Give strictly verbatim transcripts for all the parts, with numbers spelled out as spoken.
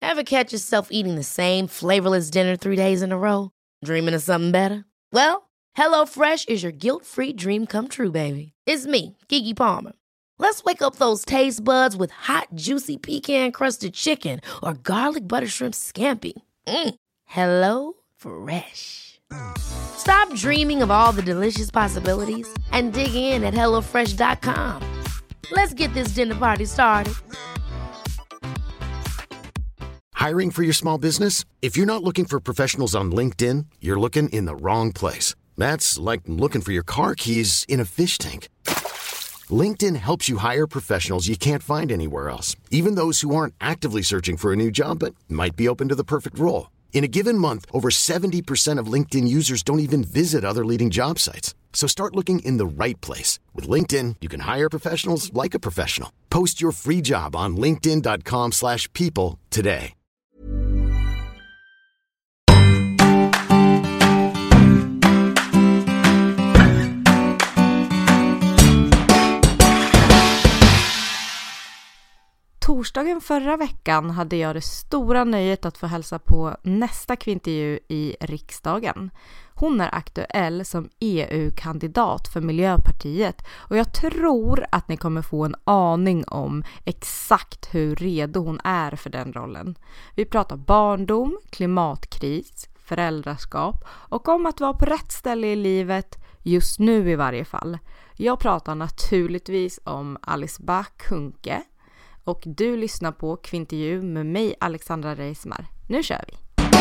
Ever catch yourself eating the same flavorless dinner three days in a row? Dreaming of something better? Well, HelloFresh is your guilt-free dream come true, baby. It's me, Keke Palmer. Let's wake up those taste buds with hot, juicy pecan-crusted chicken or garlic butter shrimp scampi. Mm. Hello Fresh. Stop dreaming of all the delicious possibilities and dig in at hello fresh dot com. Let's get this dinner party started. Hiring for your small business? If you're not looking for professionals on LinkedIn, you're looking in the wrong place. That's like looking for your car keys in a fish tank. LinkedIn helps you hire professionals you can't find anywhere else, even those who aren't actively searching for a new job but might be open to the perfect role. In a given month, over seventy percent of LinkedIn users don't even visit other leading job sites. So start looking in the right place. With LinkedIn, you can hire professionals like a professional. Post your free job on linkedin dot com slash people today. Torsdagen förra veckan hade jag det stora nöjet att få hälsa på nästa kvintervju i riksdagen. Hon är aktuell som E U-kandidat för Miljöpartiet och jag tror att ni kommer få en aning om exakt hur redo hon är för den rollen. Vi pratar barndom, klimatkris, föräldraskap och om att vara på rätt ställe i livet just nu i varje fall. Jag pratar naturligtvis om Alice Bah Kuhnke. Och du lyssnar på Kvintervju med mig, Alexandra Reismar. Nu kör vi!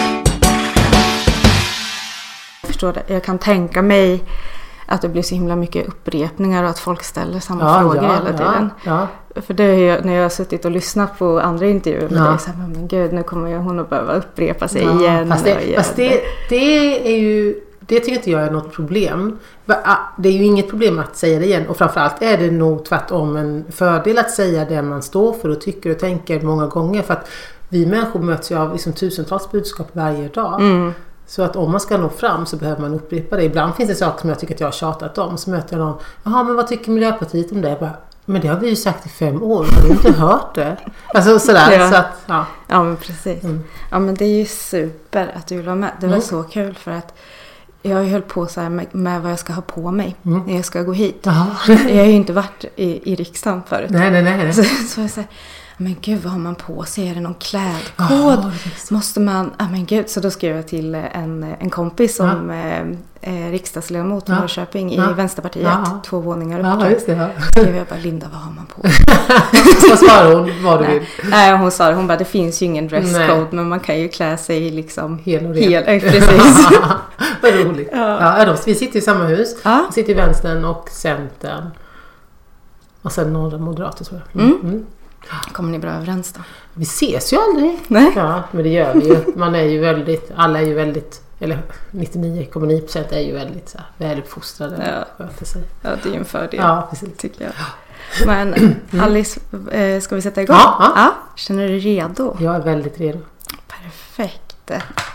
Jag förstår det. Jag kan tänka mig att det blir så himla mycket upprepningar och att folk ställer samma ja, frågor ja, hela tiden. Ja, ja. För det är ju, när jag har suttit och lyssnat på andra intervjuer med ja. dig så här, men gud, nu kommer hon att behöva upprepa sig ja, igen. Fast, det, och igen. fast det, det är ju... Det tycker inte jag är något problem. Det är ju inget problem att säga det igen. Och framförallt är det nog tvärtom en fördel att säga det man står för och tycker och tänker många gånger. För att vi människor möts ju av liksom tusentals budskap varje dag. Mm. Så att om man ska nå fram så behöver man upprepa det. Ibland finns det saker som jag tycker att jag har tjatat om. Så möter jag någon, jaha men vad tycker Miljöpartiet om det? Jag bara, men det har vi ju sagt i fem år. Har du inte hört det? Alltså sådär. Ja, så att, ja. ja men precis. Mm. Ja men det är ju super att du vill vara med. Det var mm. så kul för att jag har ju höll på så här med, med vad jag ska ha på mig mm. när jag ska gå hit. Jaha. Jag har ju inte varit i, i riksdagen förut. Nej, nej, nej. Så, så jag säger, men gud vad har man på sig? Är det någon klädkod? Oh, måste man, ja men gud. Så då skrev jag till en, en kompis som ja. eh, riksdagsledamot i ja. Norrköping i ja. Vänsterpartiet. Ja. Två våningar upp. Ja, just det. Ja. Skrev jag bara, Linda vad har man på? Vad svarade hon? Vad du vill? Nej, hon sa det. Hon bara, det finns ju ingen dresscode men man kan ju klä sig liksom hel och ren. Hel, äh, precis. Vad roligt. Ja. Ja, då, vi sitter i samma hus. Ja. Vi sitter i vänstern och centern. Och sen några moderater tror jag. Mm. Mm. Kommer ni bra överens då? Vi ses ju aldrig. Nej. Ja, men det gör vi ju. Man är ju väldigt, alla är ju väldigt, eller nittionio komma nio procent är ju väldigt så här, väluppfostrade. Ja. ja, det är ju en fördel. Ja, precis. Tycker jag. Men Alice, ska vi sätta igång? Ja, ja. ja. Känner du dig redo? Jag är väldigt redo. Perfekt.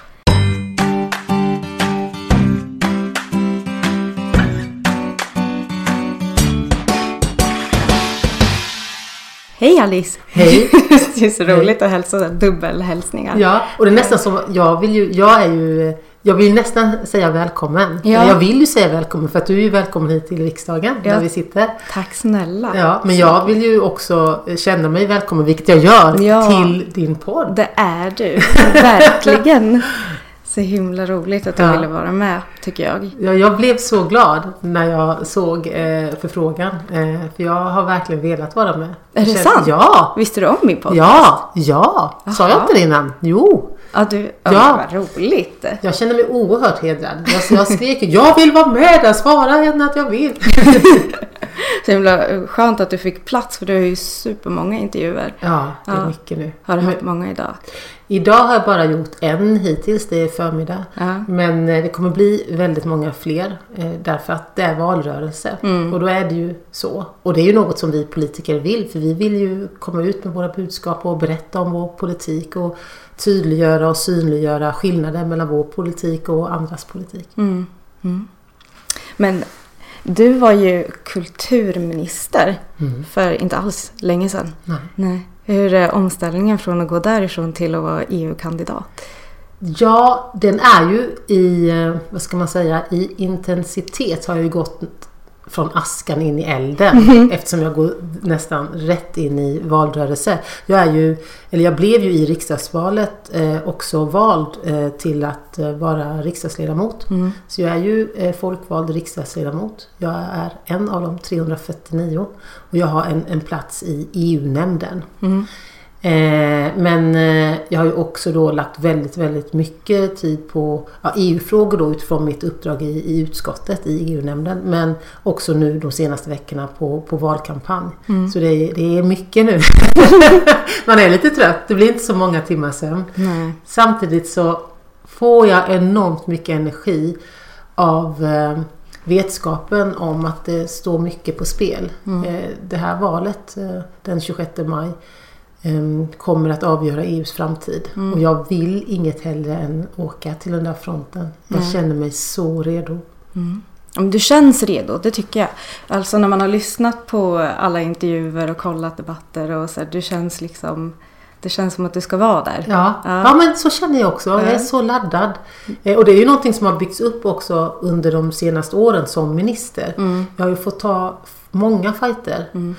Hej Alice! Hej! Det är så roligt Hej. Att hälsa där, dubbelhälsningar. Ja, och det är nästan som, jag vill ju, jag är ju, jag vill nästan säga välkommen. Ja. Jag vill ju säga välkommen för att du är ju välkommen hit till riksdagen ja. Där vi sitter. Tack snälla. Ja, men jag vill ju också känna mig välkommen, vilket jag gör, ja. Till din podd. Det är du, verkligen. Så himla roligt att du ja. Ville vara med, tycker jag. Ja, jag blev så glad när jag såg eh, förfrågan. Eh, för jag har verkligen velat vara med. Är det känner, sant? Ja. Visste du om min podcast? Ja, ja. Sa jag inte det innan? Jo. Ja, du, ja. Vad roligt. Jag känner mig oerhört hedrad. Jag, jag skrek, jag vill vara med där. Svara henne att jag vill. Så himla skönt att du fick plats, för du har ju supermånga intervjuer. Ja, det är ja. Mycket nu. Har du haft många idag? Idag har jag bara gjort en hittills, det är förmiddag. Ja. Men det kommer bli väldigt många fler därför att det är valrörelse. Mm. Och då är det ju så. Och det är ju något som vi politiker vill, för vi vill ju komma ut med våra budskap och berätta om vår politik och tydliggöra och synliggöra skillnader mellan vår politik och andras politik. Mm. Mm. Men du var ju kulturminister mm. för inte alls länge sedan. Nej. Nej. Hur är omställningen från att gå därifrån till att vara E U-kandidat? Ja, den är ju i, vad ska man säga, i intensitet har jag ju gått från askan in i elden mm. eftersom jag går nästan rätt in i valrörelse. Jag är ju, eller jag blev ju i riksdagsvalet eh, också vald eh, till att eh, vara riksdagsledamot. Mm. Så jag är ju eh, folkvald riksdagsledamot. Jag är en av de trehundrafyrtionio och jag har en, en plats i E U-nämnden. Mm. Eh, men eh, jag har ju också då lagt väldigt, väldigt mycket tid på ja, E U-frågor då utifrån mitt uppdrag i, i utskottet i E U-nämnden. Men också nu de senaste veckorna på, på valkampanj. Mm. Så det är, det är mycket nu. Man är lite trött, det blir inte så många timmar sen. Mm. Samtidigt så får jag enormt mycket energi av eh, vetskapen om att det står mycket på spel. Mm. Eh, det här valet eh, den tjugosjätte maj kommer att avgöra E U:s framtid. Mm. Och jag vill inget hellre än åka till den där fronten. Jag mm. känner mig så redo. Mm. Du känns redo, det tycker jag. Alltså när man har lyssnat på alla intervjuer och kollat debatter och så, du känns liksom, det känns som att du ska vara där. Ja, ja. ja men så känner jag också. Jag är så laddad. Och det är ju någonting som har byggts upp också under de senaste åren som minister. Mm. Jag har ju fått ta många fighter. Mm.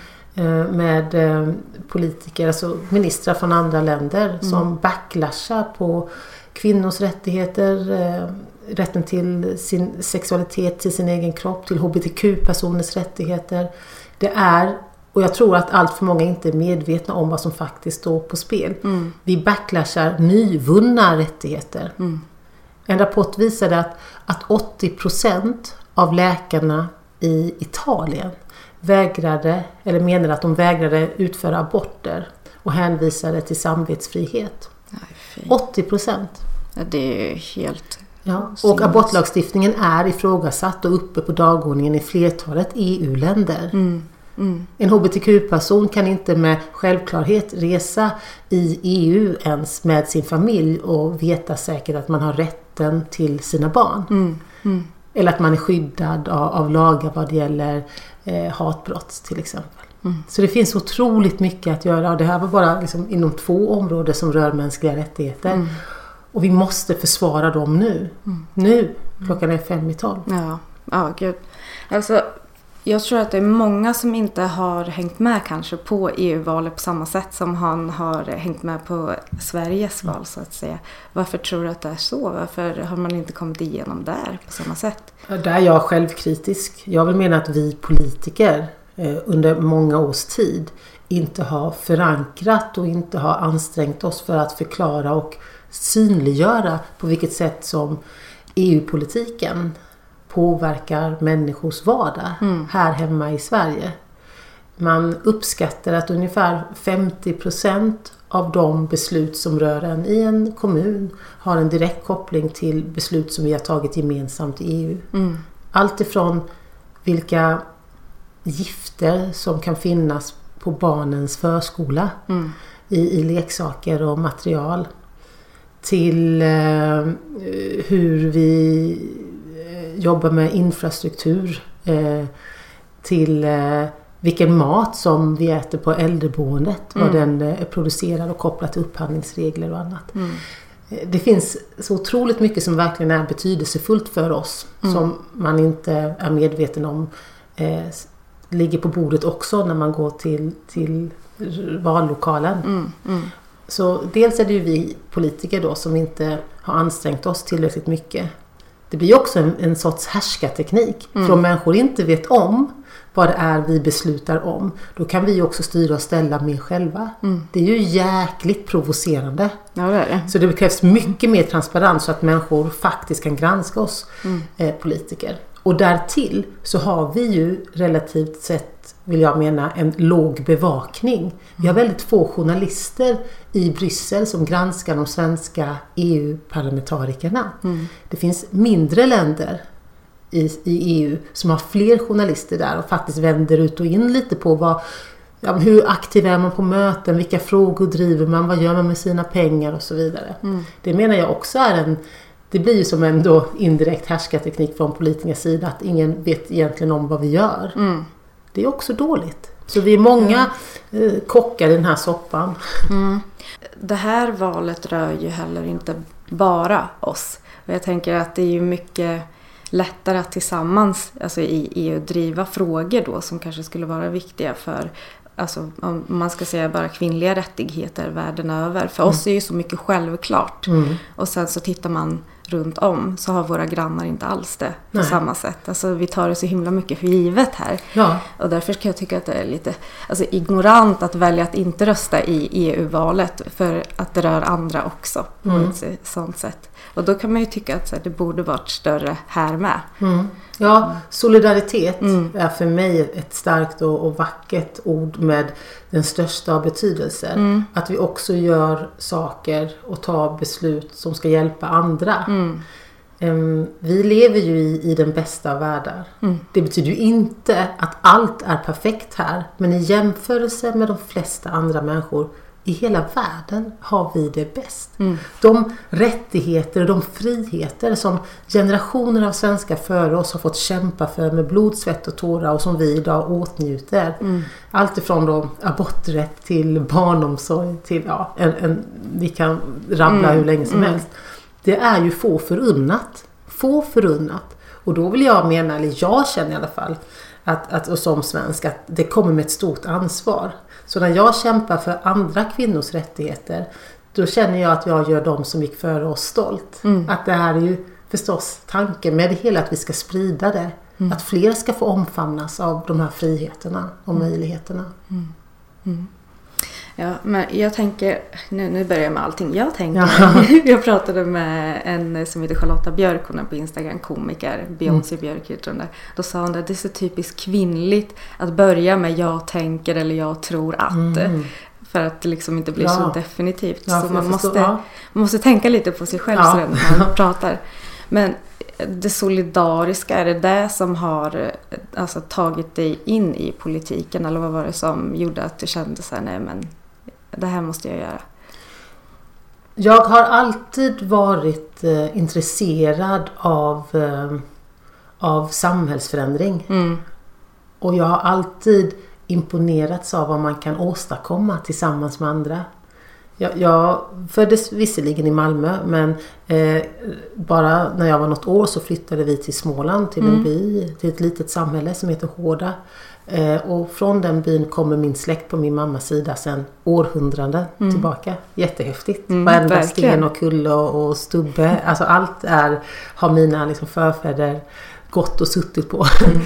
med politiker, alltså ministrar från andra länder mm. som backlashar på kvinnors rättigheter, rätten till sin sexualitet, till sin egen kropp, till H B T Q-personers rättigheter. Det är, och jag tror att allt för många inte är medvetna om vad som faktiskt står på spel. Mm. Vi backlashar nyvunna rättigheter. Mm. En rapport visade att, att åttio procent av läkarna i Italien vägrade, eller menade att de vägrade utföra aborter och hänvisade till samvetsfrihet. Nej, åttio procent. Ja, det är helt... Ja. Och abortlagstiftningen är ifrågasatt och uppe på dagordningen i flertalet E U-länder. Mm. Mm. En H B T Q-person kan inte med självklarhet resa i E U ens med sin familj och veta säkert att man har rätten till sina barn. Mm. Mm. Eller att man är skyddad av, av lagar vad det gäller eh, hatbrott till exempel. Mm. Så det finns otroligt mycket att göra. Och det här var bara liksom inom två områden som rör mänskliga rättigheter. Mm. Och vi måste försvara dem nu. Mm. Nu, klockan är fem i tolv. Ja, ja gud. Alltså, jag tror att det är många som inte har hängt med kanske på E U-valet på samma sätt som han har hängt med på Sveriges val så att säga. Varför tror du att det är så? Varför har man inte kommit igenom där på samma sätt? Där är jag självkritisk. Jag vill mena att vi politiker eh, under många års tid inte har förankrat och inte har ansträngt oss för att förklara och synliggöra på vilket sätt som E U-politiken påverkar människors vardag mm. här hemma i Sverige. Man uppskattar att ungefär femtio procent av de beslut som rör en i en kommun har en direkt koppling till beslut som vi har tagit gemensamt i E U. Mm. Allt ifrån vilka gifter som kan finnas på barnens förskola mm. i, i leksaker och material till eh, hur vi jobbar med infrastruktur eh, till eh, vilken mat som vi äter på äldreboendet, mm. vad den är producerad och kopplat till upphandlingsregler och annat. Mm. Det finns så otroligt mycket som verkligen är betydelsefullt för oss mm. som man inte är medveten om eh, ligger på bordet också när man går till, till vallokalen. Mm. Mm. Så dels är det ju vi politiker då som inte har ansträngt oss tillräckligt mycket. Det blir också en, en sorts härskarteknik. Mm. För om människor inte vet om vad det är vi beslutar om, då kan vi också styra och ställa mer själva. Mm. Det är ju jäkligt provocerande. Ja, det är det. Så det krävs mycket mer transparens så att människor faktiskt kan granska oss mm. eh, politiker. Och därtill så har vi ju relativt sett, vill jag mena, en låg bevakning. Vi har väldigt få journalister i Bryssel som granskar de svenska E U-parlamentarikerna. Mm. Det finns mindre länder i, i E U som har fler journalister där och faktiskt vänder ut och in lite på vad, ja, hur aktiv är man på möten, vilka frågor driver man, vad gör man med sina pengar och så vidare. Mm. Det menar jag också är en, det blir ju som en då indirekt härskarteknik från politikers sida att ingen vet egentligen om vad vi gör. Mm. Det är också dåligt. Så vi är många mm. kockar i den här soppan. Mm. Det här valet rör ju heller inte bara oss. Och jag tänker att det är ju mycket lättare att tillsammans, alltså i E U, driva frågor då som kanske skulle vara viktiga för, alltså om man ska säga bara kvinnliga rättigheter världen över. För mm. oss är ju så mycket självklart. Mm. Och sen så tittar man runt om så har våra grannar inte alls det på Nej. samma sätt. Alltså vi tar det så himla mycket för givet här. Ja. Och därför kan jag tycka att det är lite alltså, ignorant att välja att inte rösta i E U-valet för att det rör andra också på mm. ett sånt sätt. Och då kan man ju tycka att så här, det borde varit större här med. Mm. Ja, solidaritet mm. är för mig ett starkt och, och vackert ord med den största av betydelser. Mm. Att vi också gör saker och tar beslut som ska hjälpa andra. Mm. Um, vi lever ju i, i den bästa av världar. Mm. Det betyder ju inte att allt är perfekt här. Men i jämförelse med de flesta andra människor i hela världen har vi det bäst. Mm. De rättigheter och de friheter som generationer av svenskar före oss har fått kämpa för med blod, svett och tårar och som vi idag åtnjuter. Mm. Allt ifrån då aborträtt till barnomsorg till, ja, en, en, vi kan rabbla mm. hur länge som mm. helst. Det är ju få förunnat. Få förunnat. Och då vill jag mena, eller jag känner i alla fall, att, att, och som svensk, att det kommer med ett stort ansvar. Så när jag kämpar för andra kvinnors rättigheter, då känner jag att jag gör dem som gick före oss stolt. Mm. Att det här är ju förstås tanken med det hela, att vi ska sprida det. Mm. Att fler ska få omfamnas av de här friheterna och mm. möjligheterna. Mm. Mm. Ja, men jag tänker, nu, nu börjar jag med allting. Jag tänker, ja. jag pratade med en som heter Charlotta Björk, hon är på Instagram, komiker, Beyoncé mm. Björk heter hon. Då sa hon att det är så typiskt kvinnligt att börja med jag tänker eller jag tror att. Mm. För att det liksom inte blir ja. så definitivt. Ja, så man måste, ja. man måste tänka lite på sig själv ja. när man pratar. Men det solidariska, är det det som har alltså, tagit dig in i politiken? Eller vad var det som gjorde att du kände så här, nej men det här måste jag göra? Jag har alltid varit eh, intresserad av, eh, av samhällsförändring. Mm. Och jag har alltid imponerats av vad man kan åstadkomma tillsammans med andra. Jag, jag föddes visserligen i Malmö, men eh, bara när jag var något år så flyttade vi till Småland, till mm. en by, till ett litet samhälle som heter Hårda. Eh, och från den byn kommer min släkt på min mammas sida sedan århundraden mm. tillbaka. Jättehäftigt. Mm, Varenda verkligen. sten och kulle och, och stubbe. Alltså allt är, har mina liksom, förfäder gått och suttit på.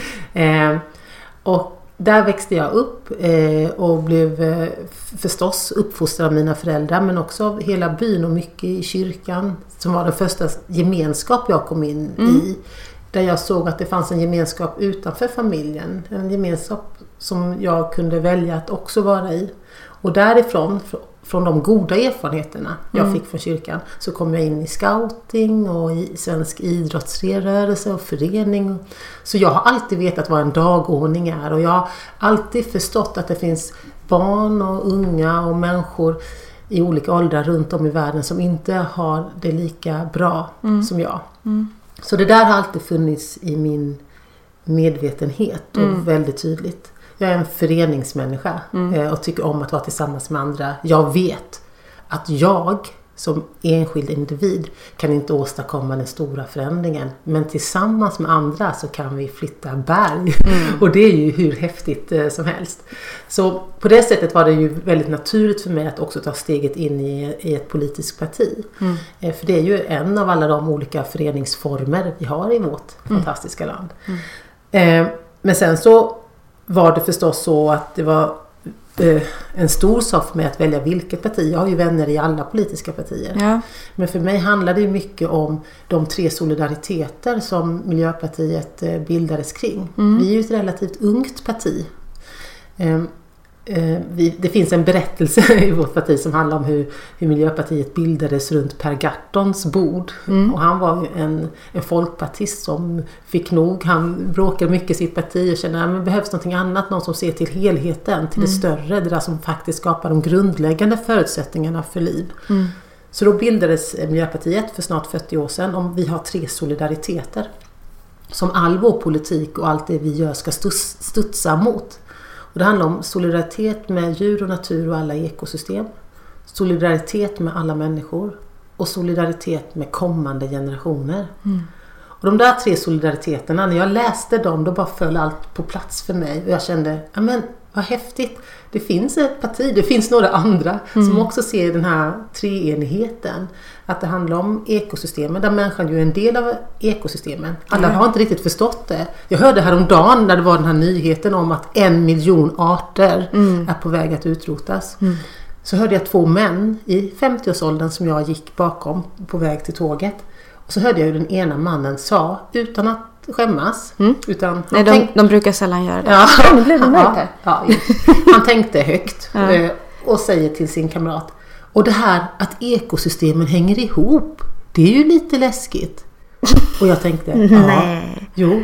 Mm. eh, och där växte jag upp eh, och blev eh, förstås uppfostrad av mina föräldrar, men också av hela byn och mycket i kyrkan som var den första gemenskap jag kom in mm. i. Där jag såg att det fanns en gemenskap utanför familjen. En gemenskap som jag kunde välja att också vara i. Och därifrån, från de goda erfarenheterna jag mm. fick från kyrkan, så kom jag in i scouting och i svensk idrottsrörelse och förening. Så jag har alltid vetat vad en dagordning är, och jag har alltid förstått att det finns barn och unga och människor i olika åldrar runt om i världen som inte har det lika bra mm. som jag. Mm. Så det där har alltid funnits i min medvetenhet och mm. väldigt tydligt. Jag är en föreningsmänniska mm. och tycker om att vara tillsammans med andra. Jag vet att jag som enskild individ kan inte åstadkomma den stora förändringen. Men tillsammans med andra så kan vi flytta berg. Mm. Och det är ju hur häftigt eh, som helst. Så på det sättet var det ju väldigt naturligt för mig att också ta steget in i, i ett politiskt parti. Mm. Eh, för det är ju en av alla de olika föreningsformer vi har i vårt mm. fantastiska land. Mm. Eh, men sen så var det förstås så att det var eh, en stor sak för mig att välja vilket parti. Jag har ju vänner i alla politiska partier. Ja. Men för mig handlar det mycket om de tre solidariteter som Miljöpartiet eh, bildades kring. Mm. Vi är ju ett relativt ungt parti. Eh, eh, vi, det finns en berättelse i vårt parti som handlar om hur, hur Miljöpartiet bildades runt Per Gahrtons bord. Mm. Och han var ju en, en folkpartist som fick nog. Han bråkade mycket i sitt parti och kände att det behövs någonting annat. Någon som ser till helheten, till mm. det större. Det där som faktiskt skapar de grundläggande förutsättningarna för liv. Mm. Så då bildades Miljöpartiet för snart fyrtio år sedan. Om vi har tre solidariteter som all vår politik och allt det vi gör ska studsa mot. Och det handlar om solidaritet med djur och natur och alla ekosystem. Solidaritet med alla människor. Och solidaritet med kommande generationer. Mm. Och de där tre solidariteterna, när jag läste dem, då bara föll allt på plats för mig. Och jag kände, ja men vad häftigt. Det finns ett parti, det finns några andra mm. som också ser den här treenigheten. Att det handlar om ekosystemen, där människan ju är en del av ekosystemen. Alla mm. har inte riktigt förstått det. Jag hörde häromdagen när det var den här nyheten om att en miljon arter mm. är på väg att utrotas. Mm. Så hörde jag två män i femtioårsåldern som jag gick bakom på väg till tåget. Och så hörde jag hur den ena mannen sa, utan att skämmas. Mm. Utan Nej, de, tänk... de brukar sällan göra det. Ja, nu blev det ja, ja, han tänkte högt ja. och säger till sin kamrat. Och det här att ekosystemen hänger ihop, det är ju lite läskigt. Och jag tänkte, ja, Nej. jo.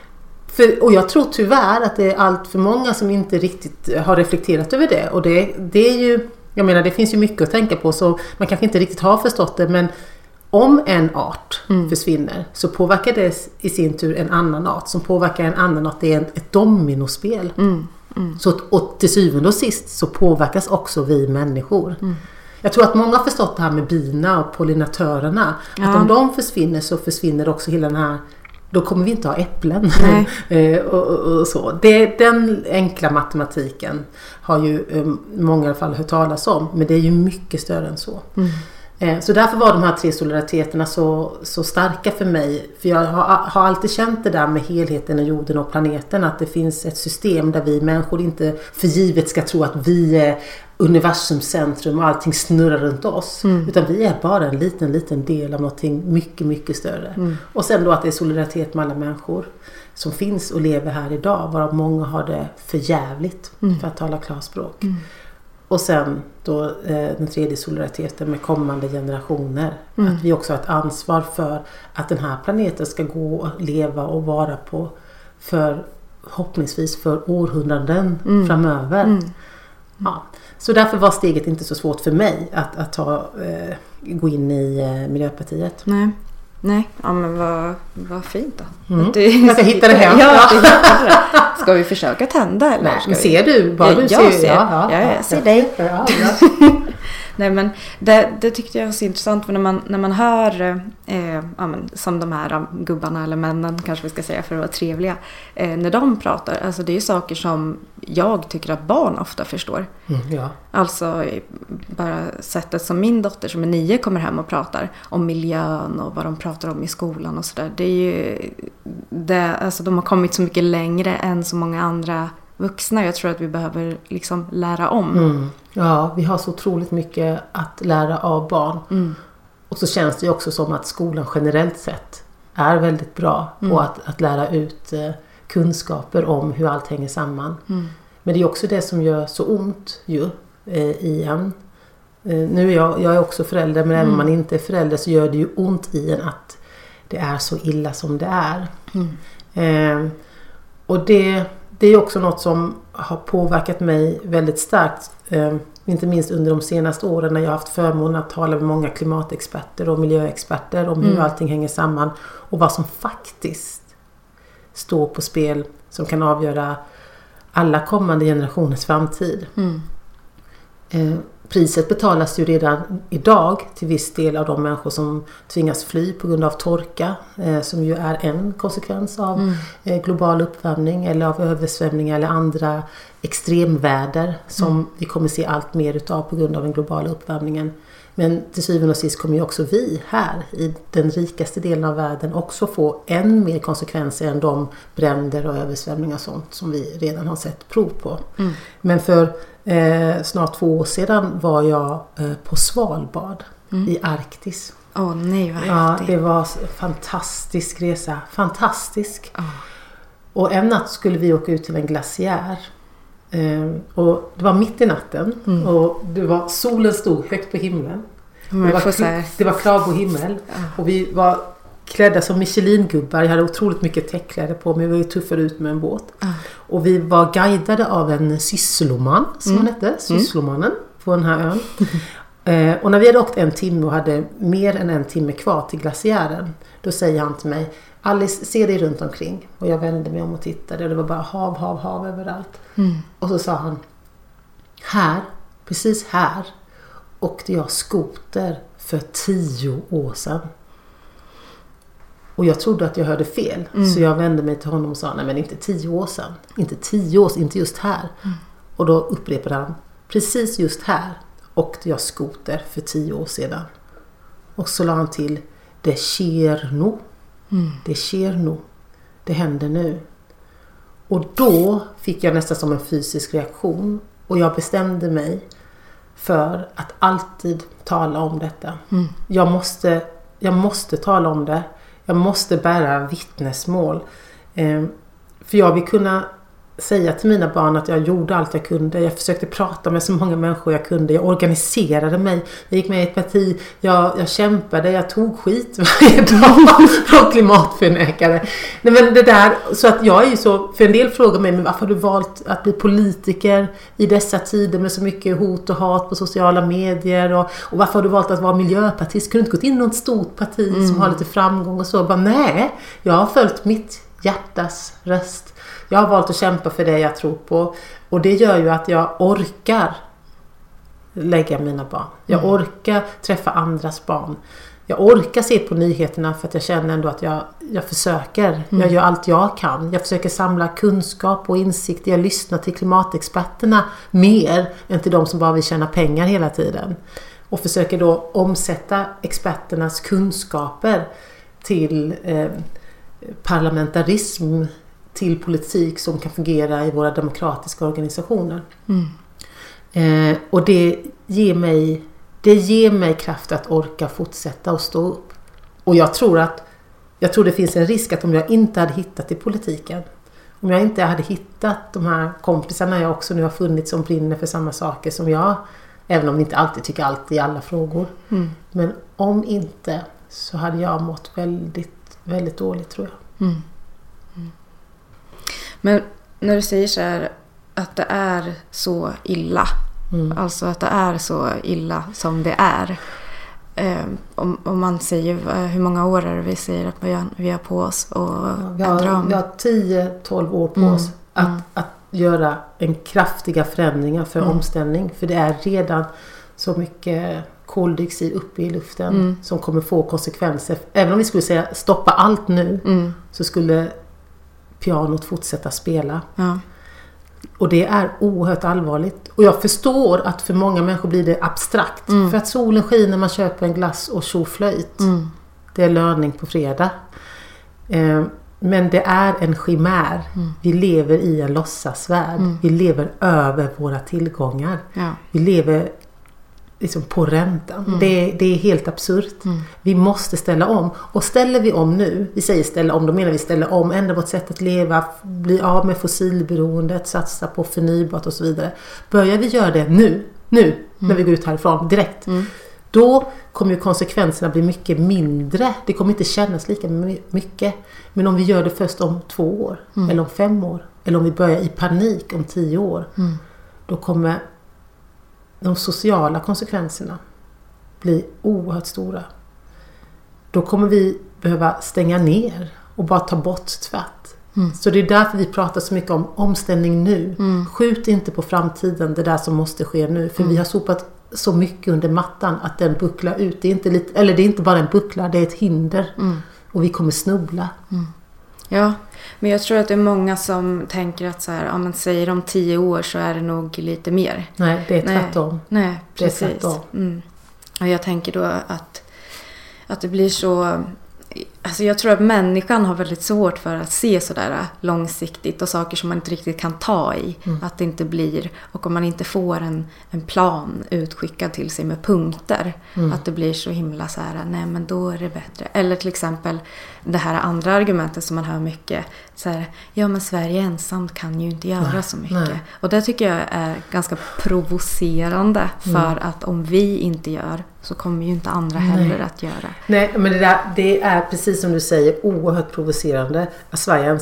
För, och jag tror tyvärr att det är allt för många som inte riktigt har reflekterat över det. Och det, det är ju, jag menar det finns ju mycket att tänka på, så man kanske inte riktigt har förstått det, men om en art mm. försvinner så påverkar det i sin tur en annan art som påverkar en annan art. Det är ett dominospel. Mm. Mm. Så, och till syvende och sist så påverkas också vi människor. Mm. Jag tror att många har förstått det här med bina och pollinatörerna. Ja. Att om de försvinner så försvinner också hela den här, då kommer vi inte ha äpplen. och, och, och så. Det, den enkla matematiken har ju um, många i alla fall hört talas om. Men det är ju mycket större än så. Mm. Så därför var de här tre solidariteterna så, så starka för mig. För jag har, har alltid känt det där med helheten i jorden och planeten. Att det finns ett system där vi människor inte för givet ska tro att vi är universums centrum och allting snurrar runt oss. Mm. Utan vi är bara en liten, liten del av någonting mycket, mycket större. Mm. Och sen då att det är solidaritet med alla människor som finns och lever här idag. Varav många har det för jävligt, mm. för att tala klarspråk. Mm. Och sen då eh, den tredje solidariteten med kommande generationer. Mm. Att vi också har ett ansvar för att den här planeten ska gå och leva och vara på för förhoppningsvis för århundraden mm. framöver. Mm. Ja. Så därför var steget inte så svårt för mig att, att ta, eh, gå in i eh, Miljöpartiet. Nej. Nej, ja men vad, vad fint då. Mm. Du, jag ska hitta det hem. Ja, ja. Det. Ska vi försöka tända eller? Nej, men ser du? Bara ja, du jag ser, ser. Ja, ja, ja, jag ser dig. Ja, ja. Nej men det, det tyckte jag var så intressant, för när man, när man hör eh, ja, men, som de här gubbarna eller männen kanske vi ska säga för att vara trevliga, eh, när de pratar, alltså det är ju saker som jag tycker att barn ofta förstår. Mm, ja. Alltså bara sättet som min dotter som är nio kommer hem och pratar om miljön och vad de pratar om i skolan och sådär. Det är ju det, alltså de har kommit så mycket längre än så många andra vuxna. Jag tror att vi behöver liksom lära om. Mm. Ja, vi har så otroligt mycket att lära av barn. Mm. Och så känns det ju också som att skolan generellt sett är väldigt bra mm. på att, att lära ut eh, kunskaper om hur allt hänger samman. Mm. Men det är också det som gör så ont ju eh, i en. Eh, nu är jag, jag är också förälder, men mm. även om man inte är förälder så gör det ju ont i en att det är så illa som det är. Mm. Eh, och det... Det är också något som har påverkat mig väldigt starkt, eh, inte minst under de senaste åren när jag har haft förmånen att tala med många klimatexperter och miljöexperter om hur mm. allting hänger samman och vad som faktiskt står på spel som kan avgöra alla kommande generationers framtid. Mm. Eh, priset betalas ju redan idag till viss del av de människor som tvingas fly på grund av torka, eh, som ju är en konsekvens av mm. eh, global uppvärmning eller av översvämningar eller andra extremväder som mm. vi kommer se allt mer utav på grund av den globala uppvärmningen. Men till syvende och sist kommer ju också vi här i den rikaste delen av världen också få än mer konsekvenser än de bränder och översvämningar och sånt som vi redan har sett prov på. Mm. Men för eh, snart två år sedan var jag eh, på Svalbard mm. i Arktis. Åh oh, nej, vad Ja, häftigt. det var en fantastisk resa. Fantastisk. Oh. Och en natt skulle vi åka ut till en glaciär. Um, och det var mitt i natten mm. och det var, solen stod högt på himlen. Mm, det, var, det var klarblå himmel ja. Och vi var klädda som Michelin-gubbar. Jag hade otroligt mycket täckkläder på mig. Vi var ju tuffare ut med en båt. Ja. Och vi var guidade av en syssloman som mm. han hette, sysslomannen mm. på den här ön. Eh, och när vi hade åkt en timme och hade mer än en timme kvar till glaciären, då säger han till mig: Alice, se dig runt omkring. Och jag vände mig om och tittade och det var bara hav, hav, hav överallt. Mm. Och så sa han: här, precis här åkte jag skoter för tio år sedan. Och jag trodde att jag hörde fel. Mm. Så jag vände mig till honom och sa: nej, men inte tio år sedan. Inte tio år sedan, inte just här. Mm. Och då upprepade han: precis just här åkte jag skoter för tio år sedan. Och så la han till: det sker nog. Mm. Det sker nog. Det händer nu. Och då fick jag nästan som en fysisk reaktion. Och jag bestämde mig för att alltid tala om detta. Mm. Jag måste, jag måste tala om det. Jag måste bära vittnesmål. Eh, för jag vill kunna säga till mina barn att jag gjorde allt jag kunde. Jag försökte prata med så många människor jag kunde. Jag organiserade mig. Jag gick med i ett parti. Jag, jag kämpade. Jag tog skit varje dag från klimatförnekare. Nej, men det där, så att jag är ju så, för en del frågar mig: men varför har du valt att bli politiker i dessa tider med så mycket hot och hat på sociala medier? Och, och varför har du valt att vara miljöpartist? Kunde du inte gått in i något stort parti mm. som har lite framgång och så? Bara, nej, jag har följt mitt hjärtas röst. Jag har valt att kämpa för det jag tror på. Och det gör ju att jag orkar lägga mina barn. Jag mm. orkar träffa andras barn. Jag orkar se på nyheterna för att jag känner ändå att jag, jag försöker. Mm. Jag gör allt jag kan. Jag försöker samla kunskap och insikt. Jag lyssnar till klimatexperterna mer än till de som bara vill tjäna pengar hela tiden. Och försöker då omsätta experternas kunskaper till eh, parlamentarism, till politik som kan fungera i våra demokratiska organisationer. Mm. Eh, och det ger mig det ger mig kraft att orka fortsätta och stå upp. Och jag tror att jag tror det finns en risk att om jag inte hade hittat i politiken, om jag inte hade hittat de här kompisarna jag också nu har funnit som brinner för samma saker som jag, även om vi inte alltid tycker allt i alla frågor. Mm. Men om inte, så hade jag mått väldigt, väldigt dåligt, tror jag. Mm. Men när du säger så här att det är så illa, mm. alltså att det är så illa som det är, eh, om, om man säger hur många år är det vi säger att vi har, vi har på oss och ja, vi, har, vi har tio tolv år på mm. oss att, mm. att göra en kraftiga förändringar för mm. omställning, för det är redan så mycket koldioxid uppe i luften mm. som kommer få konsekvenser. Även om vi skulle säga stoppa allt nu, mm. så skulle pianot fortsätta spela. Ja. Och det är oerhört allvarligt. Och jag förstår att för många människor blir det abstrakt. Mm. För att solen skiner, man köper en glass och tjoflöjt. Mm. Det är löning på fredag. Eh, men det är en chimär. Mm. Vi lever i en låtsasvärld. Mm. Vi lever över våra tillgångar. Ja. Vi lever liksom på räntan. Mm. Det, det är helt absurt. Mm. Vi måste ställa om. Och ställer vi om nu, vi säger ställa om, då menar vi ställa om, ändra vårt sätt att leva, bli av med fossilberoendet, satsa på förnybart och så vidare. Börjar vi göra det nu, nu mm. när vi går ut härifrån direkt, mm. då kommer ju konsekvenserna bli mycket mindre. Det kommer inte kännas lika mycket. Men om vi gör det först om två år, mm. eller om fem år, eller om vi börjar i panik om tio år, mm. då kommer de sociala konsekvenserna blir oerhört stora. Då kommer vi behöva stänga ner och bara ta bort tvätt. Mm. Så det är därför vi pratar så mycket om omställning nu. Mm. Skjut inte på framtiden, det där som måste ske nu. För mm. vi har sopat så mycket under mattan att den bucklar ut. Det är inte, lite, eller det är inte bara en buckla, det är ett hinder. Mm. Och vi kommer snubbla. Mm. Ja, men jag tror att det är många som tänker att så här, ja, men säger om tio år så är det nog lite mer. Nej, det är tvärtom. Nej, nej precis. Det är tvärtom. Mm. Och jag tänker då att, att det blir så... Alltså jag tror att människan har väldigt svårt för att se sådär långsiktigt och saker som man inte riktigt kan ta i. Mm. Att det inte blir, och om man inte får en, en plan utskickad till sig med punkter, mm. att det blir så himla så här, nej men då är det bättre. Eller till exempel det här andra argumentet som man hör mycket, så här, ja men Sverige ensamt kan ju inte göra nej, så mycket. Nej. Och det tycker jag är ganska provocerande, för mm. att om vi inte gör, så kommer ju inte andra heller nej. Att göra. Nej, men det, där, det är precis som du säger oerhört provocerande att Sverige är ensam.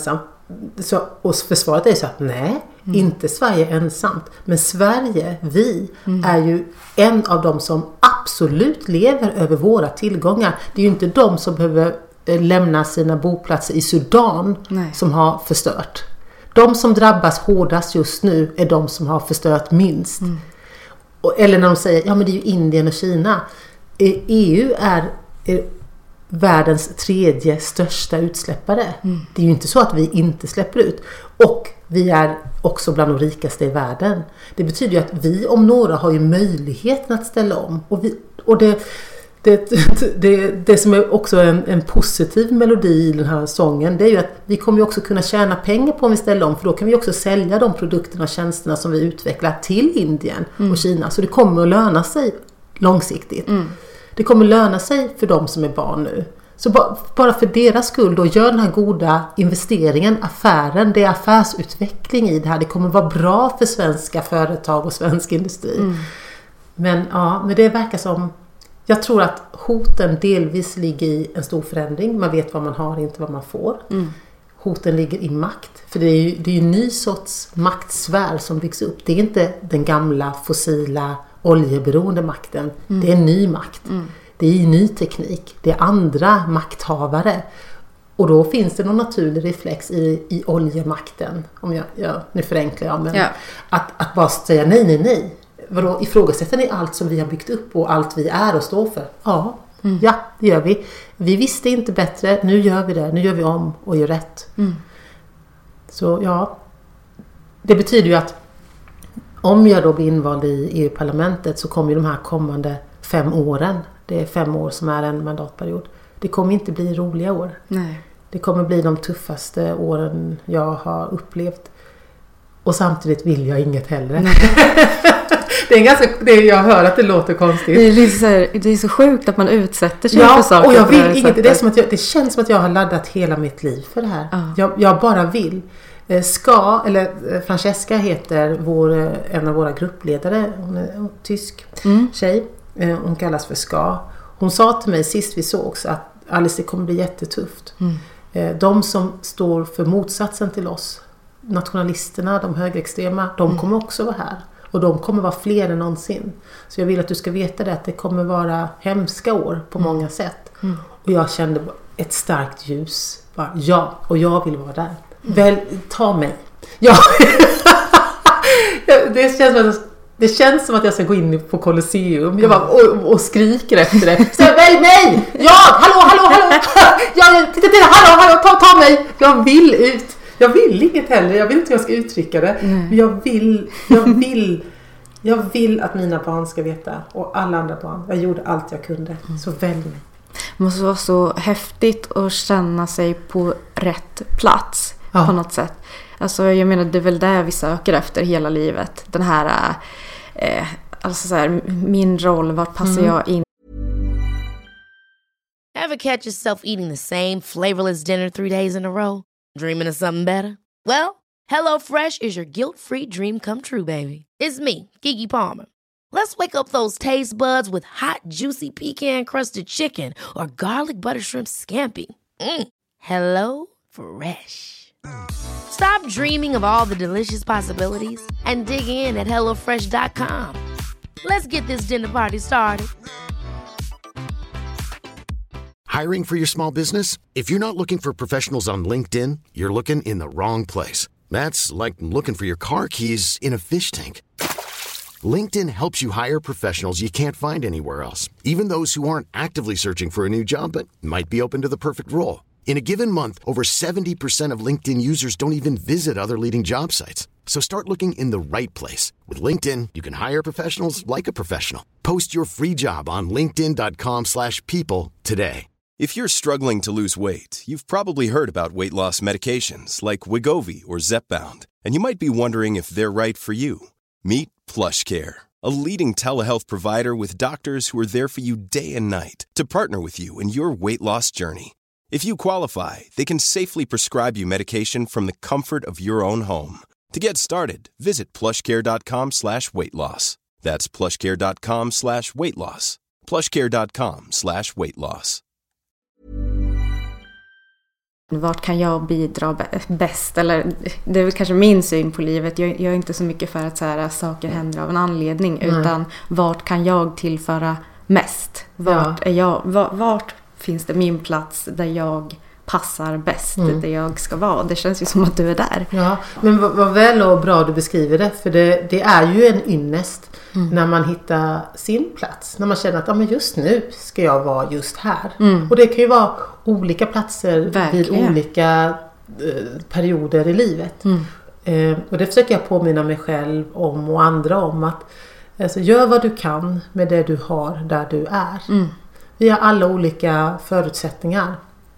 så, och försvaret är så att nej, mm. inte Sverige ensamt. Men Sverige, vi, mm. är ju en av de som absolut lever över våra tillgångar. Det är ju inte de som behöver lämna sina boplatser i Sudan nej. Som har förstört. De som drabbas hårdast just nu är de som har förstört minst. Mm. Eller när de säger, ja men det är ju Indien och Kina. E U är, är världens tredje största utsläppare. Mm. Det är ju inte så att vi inte släpper ut. Och vi är också bland de rikaste i världen. Det betyder ju att vi om några har ju möjligheten att ställa om. Och, vi, och det, det, det, det som är också en, en positiv melodi i den här sången, det är ju att vi kommer ju också kunna tjäna pengar på om vi ställer om. För då kan vi också sälja de produkterna och tjänsterna som vi utvecklar till Indien mm. och Kina. Så det kommer att löna sig långsiktigt. Mm. Det kommer löna sig för de som är barn nu. Så bara för deras skull då, gör den här goda investeringen, affären, det är affärsutveckling i det här. Det kommer vara bra för svenska företag och svensk industri. Mm. Men ja, men det verkar som, jag tror att hoten delvis ligger i en stor förändring. Man vet vad man har, inte vad man får. Mm. Hoten ligger i makt. För det är ju, det är ju en ny sorts maktsfär som byggs upp. Det är inte den gamla fossila oljeberoende makten. Mm. Det är en ny makt. Mm. Det är ny teknik. Det är andra makthavare. Och då finns det någon naturlig reflex i, i oljemakten. Om jag, jag, nu förenklar jag. Men ja. att, att bara säga nej, nej, nej. Vadå, ifrågasätter ni allt som vi har byggt upp och allt vi är och står för? Ja, mm. ja, det gör vi. Vi visste inte bättre. Nu gör vi det. Nu gör vi om och gör rätt. Mm. Så ja, det betyder ju att om jag då blir invald i E U-parlamentet så kommer ju de här kommande fem åren, det är fem år som är en mandatperiod, det kommer inte bli roliga år. Nej. Det kommer bli de tuffaste åren jag har upplevt. Och samtidigt vill jag inget heller. det är ganska, det, jag hör att det låter konstigt. Det är, liksom så här, det är så sjukt att man utsätter sig ja, för saker. Och jag vill inget, det, är som att jag, det känns som att jag har laddat hela mitt liv för det här. Uh. Jag, jag bara vill. Ska, eller Francesca heter vår, en av våra gruppledare. Hon är en tysk mm. tjej. Hon kallas för Ska. Hon sa till mig sist vi sågs att Alice, det kommer bli jättetufft. Mm. De som står för motsatsen till oss, nationalisterna, de högerextrema, de mm. kommer också vara här. Och de kommer vara fler än någonsin. Så jag vill att du ska veta det, att det kommer vara hemska år på mm. många sätt. Mm. Och jag kände ett starkt ljus. Bara, ja, och jag vill vara där. Mm. Väl, ta mig. Ja. det, känns som att, det känns som att jag ska gå in på Colosseum. Jag bara, och, och skriker efter det. Så, välj mig! Ja, hallå, hallå, hallå! Ja, titta, titta, hallå, hallå, ta, ta mig! Jag vill ut. Jag vill inget heller. Jag vill inte hur jag ska uttrycka det. Mm. Men jag vill, jag vill, jag vill att mina barn ska veta. Och alla andra barn. Jag gjorde allt jag kunde. Mm. Så välj mig. Det måste vara så häftigt att känna sig på rätt plats. Ja. På något sätt. Alltså jag menar, det är väl där vi söker efter hela livet. Den här, eh, alltså så här, min roll, vart passar mm. jag in? Ever catch yourself eating the same flavorless dinner three days in a row? Dreaming of something better? Well, HelloFresh is your guilt-free dream come true, baby. It's me, Keke Palmer. Let's wake up those taste buds with hot, juicy pecan-crusted chicken or garlic butter shrimp scampi. Mm. Hello Fresh. Stop dreaming of all the delicious possibilities and dig in at hello fresh dot com. Let's get this dinner party started. Hiring for your small business? If you're not looking for professionals on LinkedIn, you're looking in the wrong place. That's like looking for your car keys in a fish tank. LinkedIn helps you hire professionals you can't find anywhere else, even those who aren't actively searching for a new job but might be open to the perfect role. In a given month, over seventy percent of LinkedIn users don't even visit other leading job sites. So start looking in the right place. With LinkedIn, you can hire professionals like a professional. Post your free job on linkedin dot com slash people today. If you're struggling to lose weight, you've probably heard about weight loss medications like Wegovy or Zepbound, and you might be wondering if they're right for you. Meet PlushCare, a leading telehealth provider with doctors who are there for you day and night to partner with you in your weight loss journey. If you qualify, they can safely prescribe you medication from the comfort of your own home. To get started, visit plushcare.com slash weight loss. That's plushcare.com slash weight loss. plushcare.com slash weight loss. Vart kan jag bidra bäst? Eller det är väl kanske min syn på livet. Jag, jag är inte så mycket för att så här, saker händer av en anledning. Nej. Utan vart kan jag tillföra mest? Vart, ja. är jag, vart, vart finns det min plats där jag passar bäst, mm. där jag ska vara? Det känns ju som att du är där. Ja, men vad, vad väl och bra du beskriver det. För det, det är ju en ynnest mm. när man hittar sin plats. När man känner att ah, men just nu ska jag vara just här. Mm. Och det kan ju vara olika platser Verkligen. vid olika eh, perioder i livet. Mm. Eh, och det försöker jag påminna mig själv om och andra om. Att alltså, gör vad du kan med det du har där du är. Mm. Vi har alla olika förutsättningar.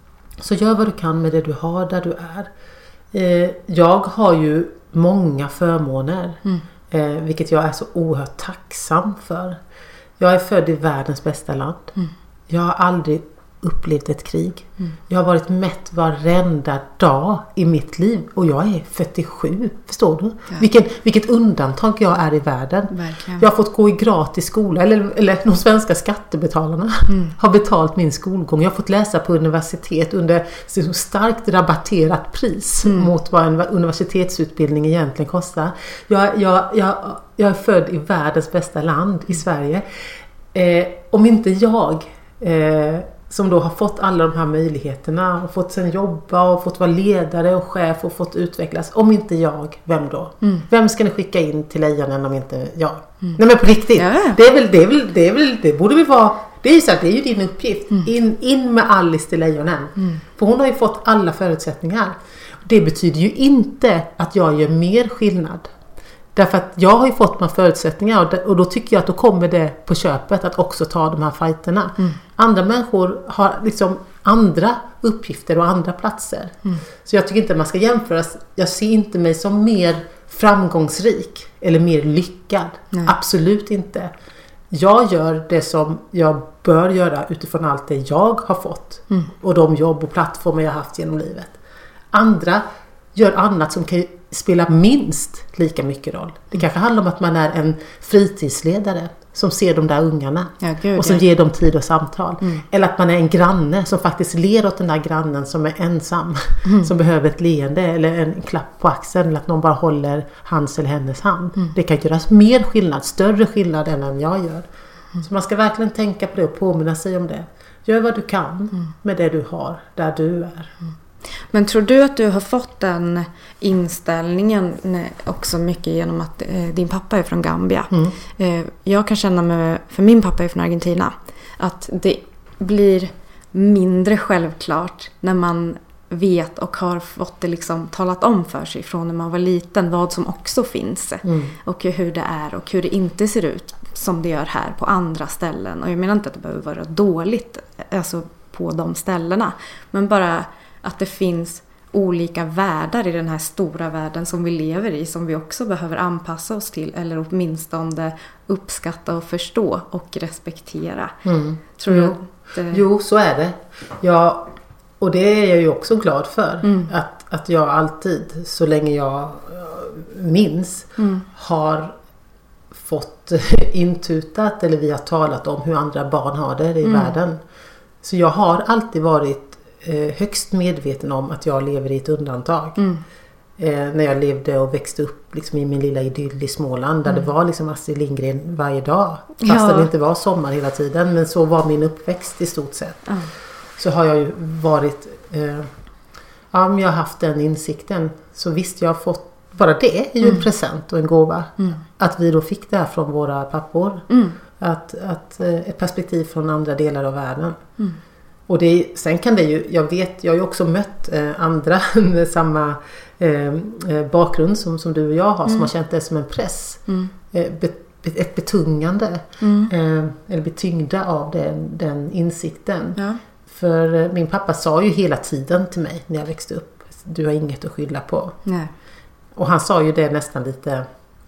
Så gör vad du kan med det du har där du är. Eh, jag har ju många förmåner. Mm. Eh, vilket jag är så oerhört tacksam för. Jag är född i världens bästa land. Mm. Jag har aldrig upplevt ett krig. Mm. Jag har varit mätt varenda dag i mitt liv. Och jag är fyrtiosju, förstår du? Ja. Vilken, vilket undantag jag är i världen. Verkligen. Jag har fått gå i gratis skola. Eller, eller de svenska skattebetalarna mm. har betalt min skolgång. Jag har fått läsa på universitet under så starkt rabatterat pris. Mm. Mot vad en universitetsutbildning egentligen kostar. Jag, jag, jag, jag är född i världens bästa land, i Sverige. Eh, om inte jag... Eh, som då har fått alla de här möjligheterna och fått sen jobba och fått vara ledare och chef och fått utvecklas. Om inte jag, vem då? Mm. Vem ska ni skicka in till lejonen om inte jag? Mm. Nej men på riktigt. Ja. Det är väl, det är väl, det är väl, det borde väl vara, det är ju så att det är ju din uppgift. Mm. In, in med Alice till lejonen. Mm. För hon har ju fått alla förutsättningar. Det betyder ju inte att jag gör mer skillnad. Därför att jag har ju fått de här förutsättningar och då tycker jag att då kommer det på köpet att också ta de här fighterna. Mm. Andra människor har liksom andra uppgifter och andra platser. Mm. Så jag tycker inte att man ska jämföra. Jag ser inte mig som mer framgångsrik eller mer lyckad. Nej. Absolut inte. Jag gör det som jag bör göra utifrån allt det jag har fått. Mm. Och de jobb och plattformar jag har haft genom livet. Andra gör annat som kan spela minst lika mycket roll. Det kanske handlar om att man är en fritidsledare som ser de där ungarna ja, gud, och som ja. ger dem tid och samtal. Mm. Eller att man är en granne som faktiskt ler åt den där grannen som är ensam. Mm. Som behöver ett leende eller en klapp på axeln eller att någon bara håller hans eller hennes hand. Mm. Det kan göras mer skillnad, större skillnad än än jag gör. Mm. Så man ska verkligen tänka på det och påminna sig om det. Gör vad du kan mm. med det du har, där du är. Mm. Men tror du att du har fått den inställningen också mycket genom att eh, din pappa är från Gambia? Mm. Eh, jag kan känna mig, för min pappa är från Argentina, att det blir mindre självklart när man vet och har fått det liksom talat om för sig från när man var liten vad som också finns mm. och hur det är och hur det inte ser ut som det gör här på andra ställen. Och jag menar inte att det behöver vara dåligt alltså på de ställena, men bara att det finns olika världar i den här stora världen som vi lever i som vi också behöver anpassa oss till eller åtminstone uppskatta och förstå och respektera. Mm. Tror jo. du det... jo, så är det. Ja, och det är jag ju också glad för. Mm. Att, att jag alltid, så länge jag minns, mm. har fått intutat eller vi har talat om hur andra barn har det i mm. världen. Så jag har alltid varit högst medveten om att jag lever i ett undantag. Mm. Eh, när jag levde och växte upp liksom, i min lilla idyll i Småland där mm. det var liksom Astrid Lindgren varje dag. Fast ja. det inte var sommar hela tiden. Men så var min uppväxt i stort sett. Mm. Så har jag ju varit eh, ja, men jag har haft den insikten. Så visst, jag har fått bara det är ju mm. en present och en gåva. Mm. Att vi då fick det här från våra pappor. Mm. Att, att eh, ett perspektiv från andra delar av världen. Mm. Och det, sen kan det ju, jag vet, jag har ju också mött eh, andra med samma eh, bakgrund som, som du och jag har mm. som har känt det som en press. Mm. Eh, be, ett betungande mm. eh, eller betyngda av den, den insikten. Ja. För eh, min pappa sa ju hela tiden till mig när jag växte upp, du har inget att skylla på. Nej. Och han sa ju det nästan lite,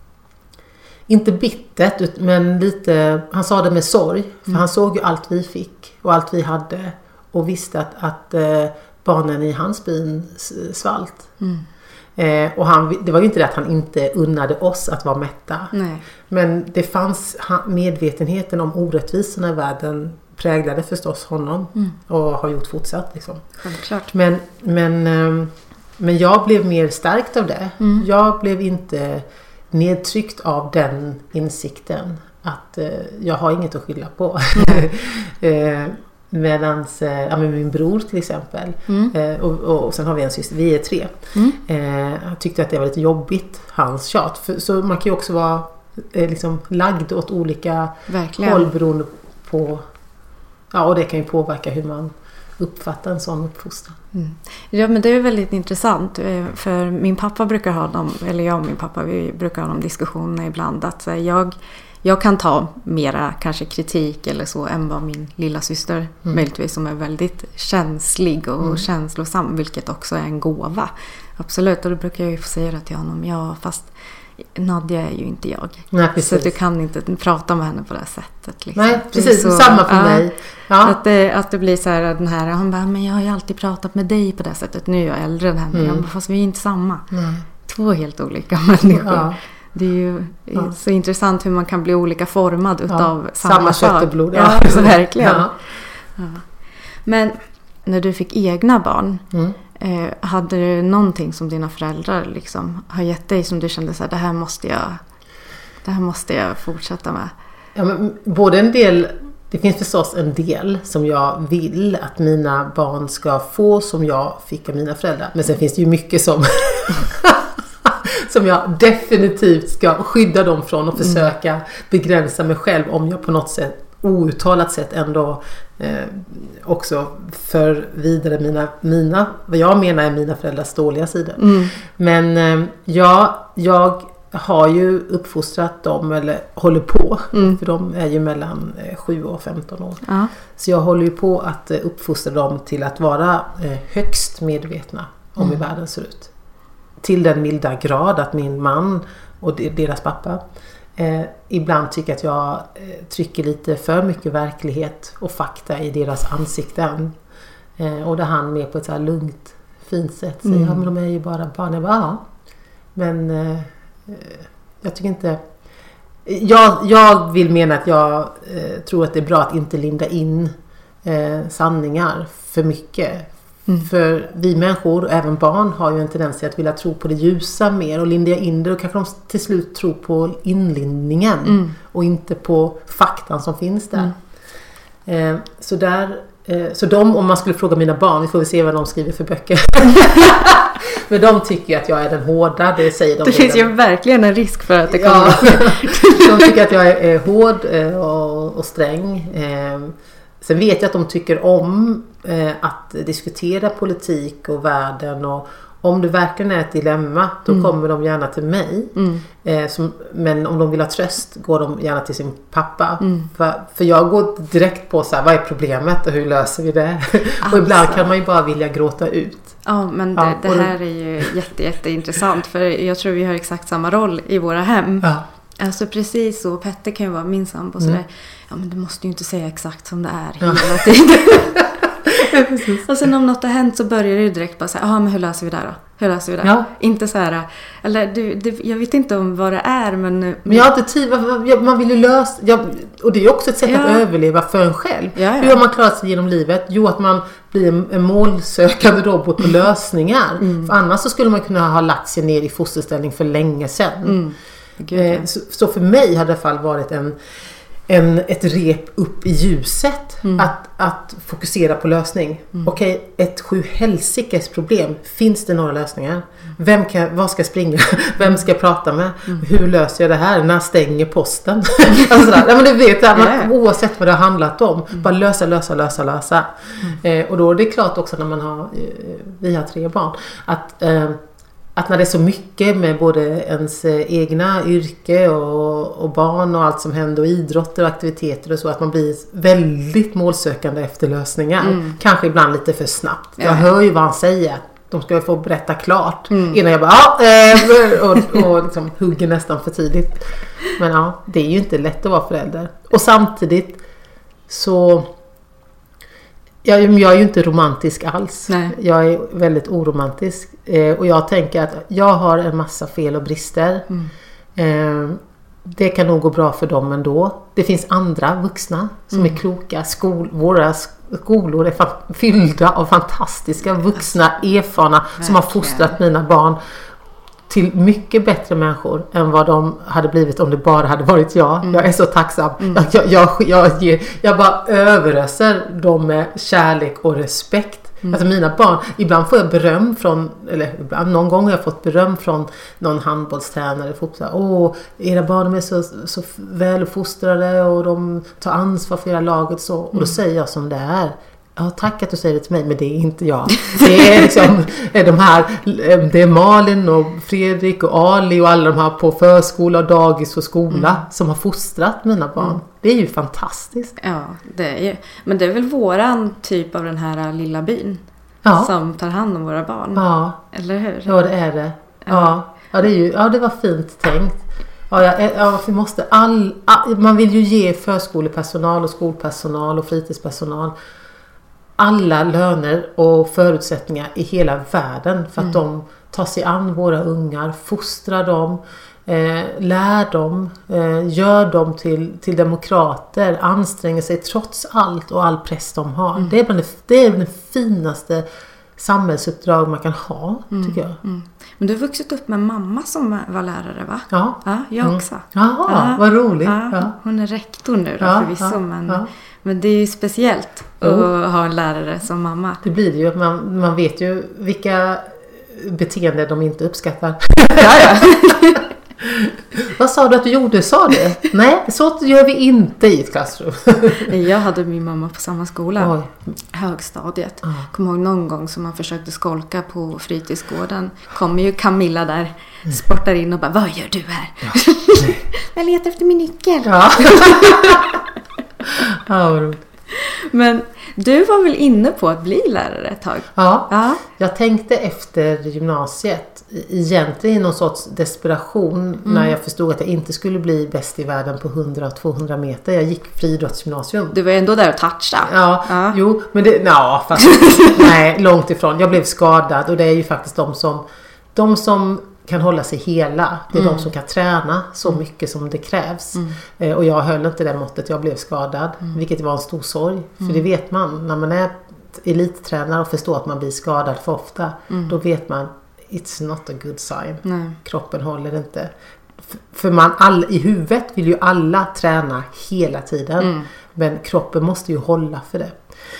inte bittert, men lite, han sa det med sorg. För mm. han såg ju allt vi fick och allt vi hade. Och visste att, att eh, barnen i hans byn svalt. Mm. Eh, och han, det var ju inte det att han inte unnade oss att vara mätta. Nej. Men det fanns medvetenheten om orättvisorna i världen präglade förstås honom mm. och har gjort fortsatt liksom. Självklart. Men, men, men jag blev mer stärkt av det. Mm. Jag blev inte nedtryckt av den insikten att eh, jag har inget att skylla på. Mm. eh, Medans eh, ja, med min bror till exempel mm. eh, och, och sen har vi en syster, vi är tre. Mm. Eh, jag tyckte att det var lite jobbigt, hans tjat. För, så man kan ju också vara eh, liksom lagd åt olika Verkligen. håll beroende på, ja, och det kan ju påverka hur man uppfattar en sån uppfostran. Mm. Ja, men det är väldigt intressant, för min pappa brukar ha dem, eller jag och min pappa, vi brukar ha de diskussionerna ibland, att jag Jag kan ta mera kanske kritik eller så än vad min lilla syster mm. möjligtvis, som är väldigt känslig och mm. känslosam, vilket också är en gåva. Absolut, och då brukar jag ju få säga det till honom. Ja, fast Nadja är ju inte jag. Nej, så du kan inte prata med henne på det här sättet. Liksom. Nej, precis. Så, samma för ja, mig. Ja. Att, det, att det blir så här, den här, han bara, men jag har ju alltid pratat med dig på det här sättet. Nu är jag äldre än henne. Mm. Fast vi är inte samma. Nej. Två helt olika människor. Ja. Det är ju ja. så intressant hur man kan bli olika formad utav ja, samma, samma sak. Kött och blod. Ja, ja så verkligen. Ja. Ja. Men när du fick egna barn, mm. eh, hade du någonting som dina föräldrar liksom har gett dig som du kände så här, det här måste jag, det här måste jag fortsätta med? Ja, men både en del, det finns förstås en del som jag vill att mina barn ska få som jag fick av mina föräldrar. Men sen finns det ju mycket som som jag definitivt ska skydda dem från och försöka mm. begränsa mig själv om jag på något sätt, outtalat sätt ändå eh, också för vidare mina, mina, vad jag menar är mina föräldrars dåliga sidor. Mm. Men eh, ja, jag har ju uppfostrat dem, eller håller på, mm. för de är ju mellan eh, sju och femton år. Ja. Så jag håller ju på att eh, uppfostra dem till att vara eh, högst medvetna om mm. hur världen ser ut. Till den milda grad att min man och deras pappa eh, ibland tycker att jag eh, trycker lite för mycket verklighet och fakta i deras ansikten. Eh, och där han med på ett så här lugnt, fint sätt säger, mm. ja men de är ju bara barn. Jag bara, ja. Men eh, jag tycker inte... Jag, jag vill mena att jag eh, tror att det är bra att inte linda in eh, sanningar för mycket. Mm. För vi människor och även barn har ju en tendens till att vilja tro på det ljusa mer, och lindar in det och kanske de till slut tror på inlindningen mm. och inte på faktan som finns där. Mm. Eh, så där eh, så de, om man skulle fråga mina barn, vi får väl se vad de skriver för böcker. Men de tycker att jag är den hårda, det säger de. Det finns ju verkligen en risk för att det kommer ja. att ske. De tycker att jag är hård och, och sträng. Eh, Sen vet jag att de tycker om eh, att diskutera politik och världen, och om det verkligen är ett dilemma då mm. kommer de gärna till mig. Mm. Eh, som, men om de vill ha tröst går de gärna till sin pappa. Mm. För, för jag går direkt på så här, vad är problemet och hur löser vi det? Alltså. Och ibland kan man ju bara vilja gråta ut. Ja, men det, ja, det här är ju jätte, jätteintressant, för jag tror vi har exakt samma roll i våra hem. Ja. Alltså precis så, Petter kan ju vara min sambo sådär, mm. ja men du måste ju inte säga exakt som det är hela ja. tiden. Och sen om något har hänt så börjar det ju direkt bara säga, ja men hur löser vi det då? Hur löser vi det? Ja. Inte så här, eller du, du, jag vet inte om vad det är, men... Men jag har inte tid, man vill ju lösa, jag, och det är också ett sätt ja. att överleva för en själv. Ja, ja. Hur har man klarat sig genom livet? Jo, att man blir en, en målsökande robot på lösningar. Mm. För annars så skulle man kunna ha lagt sig ner i fosterställning för länge sedan. Mm. Eh, så, så för mig hade det i alla fall varit en, en, ett rep upp i ljuset mm. att, att fokusera på lösning. Mm. Okej, okay, ett sju helsikes problem. Finns det några lösningar? Mm. Vem kan, vad ska jag springa? Vem ska jag prata med? Mm. Hur löser jag det här? När stänger posten? Alltså sådär. Nej, men det vet jag, man, oavsett vad det har handlat om. Mm. Bara lösa, lösa, lösa, lösa. Mm. Eh, och då är det klart också när man har, eh, vi har tre barn, att eh, att när det är så mycket med både ens egna yrke och, och barn och allt som händer och idrotter och aktiviteter och så, att man blir väldigt målsökande efter lösningar. Mm. Kanske ibland lite för snabbt. Ja. Jag hör ju vad han säger. De ska få berätta klart. Mm. Innan jag bara, ja, äh, och, och liksom hugger nästan för tidigt. Men ja, det är ju inte lätt att vara förälder. Och samtidigt så... Jag, jag är ju inte romantisk alls. Nej. Jag är väldigt oromantisk. Eh, och jag tänker att jag har en massa fel och brister. Mm. Eh, det kan nog gå bra för dem ändå. Det finns andra vuxna som mm. är kloka. Skol, våra skolor är fa- fyllda av fantastiska vuxna, erfarna verkligen. Som har fostrat mina barn till mycket bättre människor än vad de hade blivit om det bara hade varit jag. Mm. Jag är så tacksam. Mm. Jag, jag, jag, jag, jag bara överöser dem med kärlek och respekt. Mm. Alltså mina barn, ibland får jag beröm från, eller ibland, någon gång har jag fått beröm från någon handbollstränare. Åh, era barn är så, så väluppfostrade och de tar ansvar för era laget. Så. Och då mm. säger jag som det är. Ja, tack att du säger det till mig, men det är inte jag. Det är liksom de här, det är Malin och Fredrik och Ali och alla de här på förskola, dagis och skola mm. som har fostrat mina barn. Mm. Det är ju fantastiskt. Ja, det är ju. Men det är väl våran typ av den här lilla byn ja. Som tar hand om våra barn. Ja. Eller hur? Ja, det är det. Ja, ja, det, är ju, ja det var fint tänkt. Ja, ja, ja, vi måste all, all, man vill ju ge förskolepersonal och skolpersonal och fritidspersonal alla löner och förutsättningar i hela världen för att mm. de tar sig an våra ungar, fostrar dem, eh, lär dem, eh, gör dem till, till demokrater, anstränger sig trots allt och all press de har. Mm. Det är bland det, det är det finaste samhällsuppdrag man kan ha, mm. tycker jag. Mm. Men du har vuxit upp med mamma som var lärare, va? Ja. Ja, jag också. Mm. Jaha, ja, vad roligt. Ja, ja. Hon är rektor nu då, ja, förvisso, ja, men, ja. men det är ju speciellt mm. att ha en lärare som mamma. Det blir det ju. Man, man vet ju vilka beteenden de inte uppskattar. ja, ja. Vad sa du att du gjorde? Sa du? Nej, så gör vi inte i ett klassrum. Jag hade min mamma på samma skola. Oj. Högstadiet. Mm. Kommer ihåg någon gång som man försökte skolka på fritidsgården. Kommer ju Camilla där, mm. sportar in och bara, vad gör du här? Ja. Jag letar efter min nyckel. Ja. Ja, men du var väl inne på att bli lärare ett tag? Ja, ja. Jag tänkte efter gymnasiet egentligen i någon sorts desperation mm. när jag förstod att jag inte skulle bli bäst i världen på hundra till tvåhundra meter. Jag gick friidrottsgymnasium. Du var ändå där och touchade. Ja, ja. jo, men det, ja, fast, nej, långt ifrån. Jag blev skadad och det är ju faktiskt de som, de som kan hålla sig hela. Det är mm. de som kan träna så mm. mycket som det krävs. Mm. Eh, och jag höll inte det måttet. Jag blev skadad. Mm. Vilket var en stor sorg. För mm. det vet man. När man är elittränare och förstår att man blir skadad för ofta. Mm. Då vet man, it's not a good sign. Nej. Kroppen håller inte. F- för man all, i huvudet vill ju alla träna hela tiden. Mm. Men kroppen måste ju hålla för det.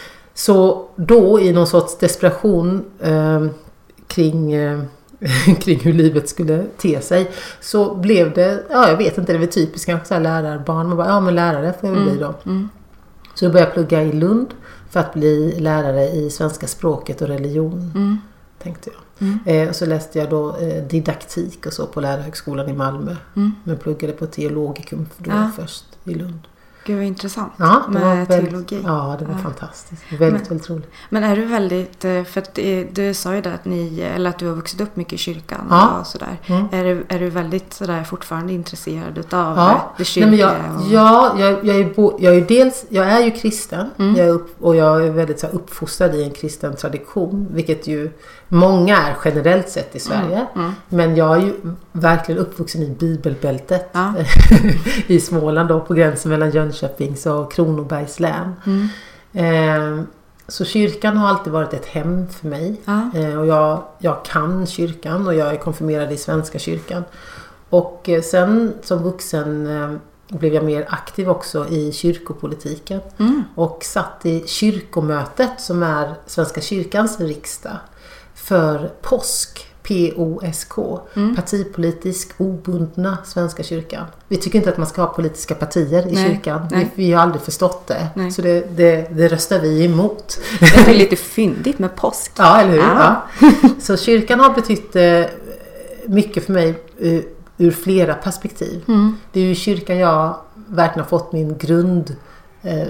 Så då i någon sorts desperation eh, kring... Eh, kring hur livet skulle te sig, så blev det, ja jag vet inte, det var typiskt kanske så här lärarbarn, man bara, ja men lärare får jag väl bli då. Mm. Så jag började plugga i Lund för att bli lärare i svenska språket och religion, mm. tänkte jag. Mm. Eh, och så läste jag då eh, didaktik och så på lärarhögskolan i Malmö, mm. men pluggade på teologikum då ja. först i Lund. Gud vad intressant ja, det med var väldigt, teologi. Ja, det var ja. fantastiskt. Väldigt, men, väldigt roligt. Men är du väldigt, för att du sa ju det att ni, eller att du har vuxit upp mycket i kyrkan ja. och sådär. Mm. Är, du, är du väldigt sådär fortfarande intresserad utav ja. det kyrkliga? Nej, men jag, och... Ja, jag, jag, är bo, jag är dels, jag är ju kristen mm. jag är upp, och jag är väldigt så här, uppfostrad i en kristen tradition, vilket ju många är generellt sett i Sverige. Mm. Mm. Men jag är ju verkligen uppvuxen i bibelbältet ja. i Småland då, på gränsen mellan Jönköpings och Kronobergs län. Mm. Eh, så kyrkan har alltid varit ett hem för mig. Ja. Eh, och jag, jag kan kyrkan och jag är konfirmerad i Svenska kyrkan. Och eh, sen som vuxen eh, blev jag mer aktiv också i kyrkopolitiken. Mm. Och satt i kyrkomötet som är Svenska kyrkans riksdag för påsk. P O S K, mm. partipolitisk obundna Svenska kyrkan. Vi tycker inte att man ska ha politiska partier i nej, kyrkan. Nej. Vi, vi har aldrig förstått det. Nej. Så det, det, det röstar vi emot. Det är lite fyndigt med påsk. Ja, eller hur? Ah. Ja. Så kyrkan har betytt eh, mycket för mig ur, ur flera perspektiv. Mm. Det är ju kyrkan jag verkligen har fått min grund eh,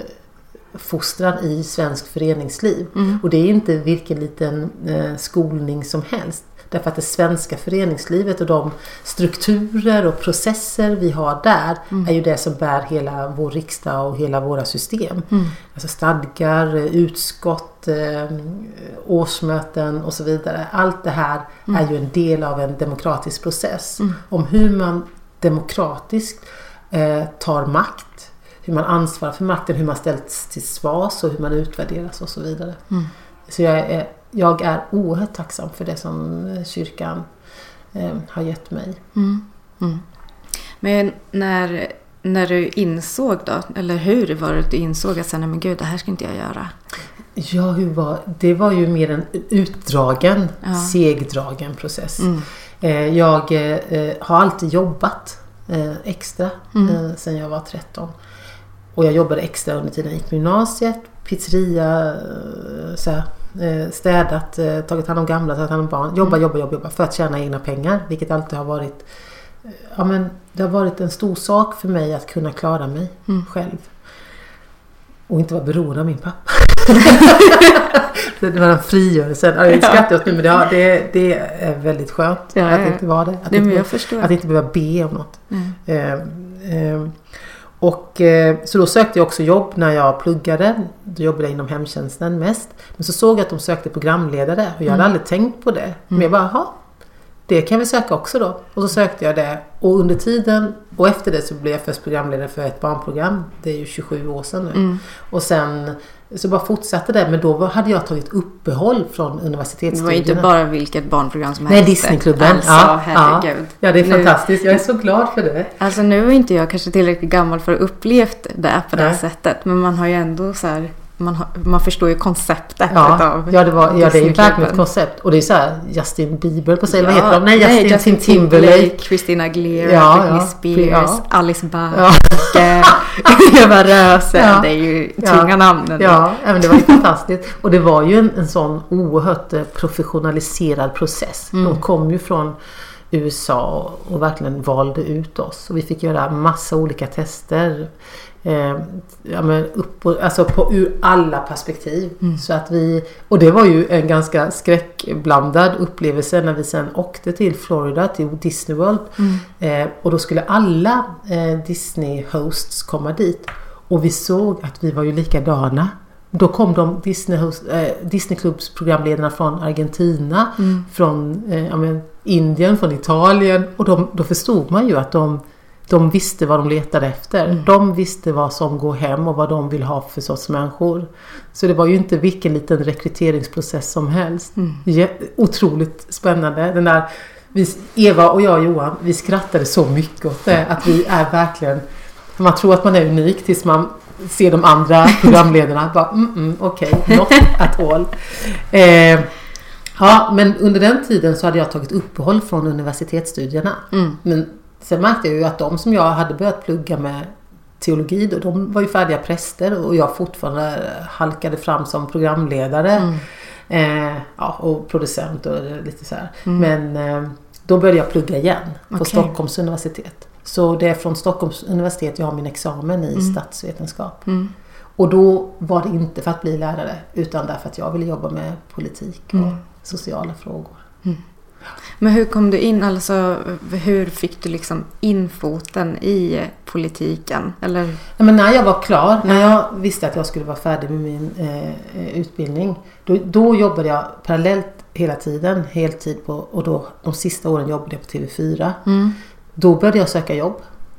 fostran i svensk föreningsliv. Mm. Och det är inte vilken liten eh, skolning som helst. Därför att det svenska föreningslivet och de strukturer och processer vi har där mm. är ju det som bär hela vår riksdag och hela våra system. Mm. Alltså stadgar, utskott, eh, årsmöten och så vidare. Allt det här mm. är ju en del av en demokratisk process. Mm. Om hur man demokratiskt eh, tar makt. Hur man ansvarar för makten, hur man ställs till svars och hur man utvärderas och så vidare. Mm. Så jag är, jag är oerhört tacksam för det som kyrkan eh, har gett mig. Mm. Mm. Men när, när du insåg då, eller hur var det att du insåg att säga, men gud, det här ska inte jag göra? Ja, hur var, det var ju mer en utdragen, ja. segdragen process. Mm. Eh, jag eh, har alltid jobbat eh, extra mm. eh, sedan jag var tretton. Och jag jobbade extra under tiden jag gick på gymnasiet, pizzeria, eh, så här, eh, städat, eh, tagit hand om gamla, tagit hand om barn. Jobba, mm. jobba, jobba, jobba för att tjäna egna pengar, vilket alltid har varit, eh, ja, men det har varit en stor sak för mig att kunna klara mig mm. själv. Och inte vara beroende av min pappa. Det var den frigörelsen. Jag skrattar åt nu, men det, har, det, det är väldigt skönt ja, att ja. inte vara det. Att, det inte, jag förstår. Att inte behöva be om något. Mm. Eh, eh, och, eh, så då sökte jag också jobb när jag pluggade. Då jobbade jag inom hemtjänsten mest. Men så såg jag att de sökte programledare. Och jag hade mm. aldrig tänkt på det. Mm. Men jag bara, jaha, det kan vi söka också då. Och så sökte jag det. Och under tiden, och efter det så blev jag först programledare för ett barnprogram. Det är ju tjugosju år sedan nu. Mm. Och sen så bara fortsatte det. Men då hade jag tagit uppehåll från universitetsstudierna. Det var inte bara vilket barnprogram som helst. Nej, Disneyklubben. Alltså, ja, herregud. Ja, det är fantastiskt. Jag är så glad för det. Alltså nu är inte jag kanske tillräckligt gammal för att upplevt det på det här sättet. Men man har ju ändå så här... Man, har, man förstår ju konceptet ja, av ja, det var, ja, det är ju verkligen ett koncept. Och det är så här Justin Bieber på sig. Ja, vad heter de? Nej, Justin, nej, Justin Timberlake, Timberlake, Christina Aguilera, ja, Britney ja, Spears, ja. Alice Bach, Eva Röse. Ja. Det är ju tunga ja. namn. Ja, men det var ju fantastiskt. Och det var ju en, en sån oerhört professionaliserad process. Mm. De kom ju från U S A och, och verkligen valde ut oss. Och vi fick göra massa olika tester. Eh, ja, men upp och, alltså på ur alla perspektiv mm. så att vi, och det var ju en ganska skräckblandad upplevelse när vi sen åkte till Florida till Disney World mm. eh, och då skulle alla eh, Disney hosts komma dit och vi såg att vi var ju likadana. Då kom de Disney host, eh, Disneyklubbs programledarna från Argentina mm. från eh, ja, men Indien, från Italien och de, då förstod man ju att de De visste vad de letade efter. Mm. De visste vad som går hem och vad de vill ha för sorts människor. Så det var ju inte vilken liten rekryteringsprocess som helst. Mm. Ja, otroligt spännande. Den där, vi, Eva och jag och Johan, vi skrattade så mycket åt det. Att vi är verkligen... Man tror att man är unik tills man ser de andra programledarna. Bara, mm, mm, okej, okay, not at all. Eh, ja, men under den tiden så hade jag tagit uppehåll från universitetsstudierna. Mm. Men sen märkte jag ju att de som jag hade börjat plugga med teologi då, de var ju färdiga präster och jag fortfarande halkade fram som programledare mm. eh, ja, och producent och lite så här. Mm. Men eh, då började jag plugga igen på okay. Stockholms universitet. Så det är från Stockholms universitet jag har min examen i mm. statsvetenskap. Mm. Och då var det inte för att bli lärare utan därför att jag ville jobba med politik och mm. sociala frågor. Mm. Men hur kom du in, alltså hur fick du liksom in foten i politiken? Eller? Ja, men när jag var klar, när jag visste att jag skulle vara färdig med min eh, utbildning, då, då jobbade jag parallellt hela tiden, heltid på, och då de sista åren jobbade jag på T V fyra. Mm. Då började jag söka jobb,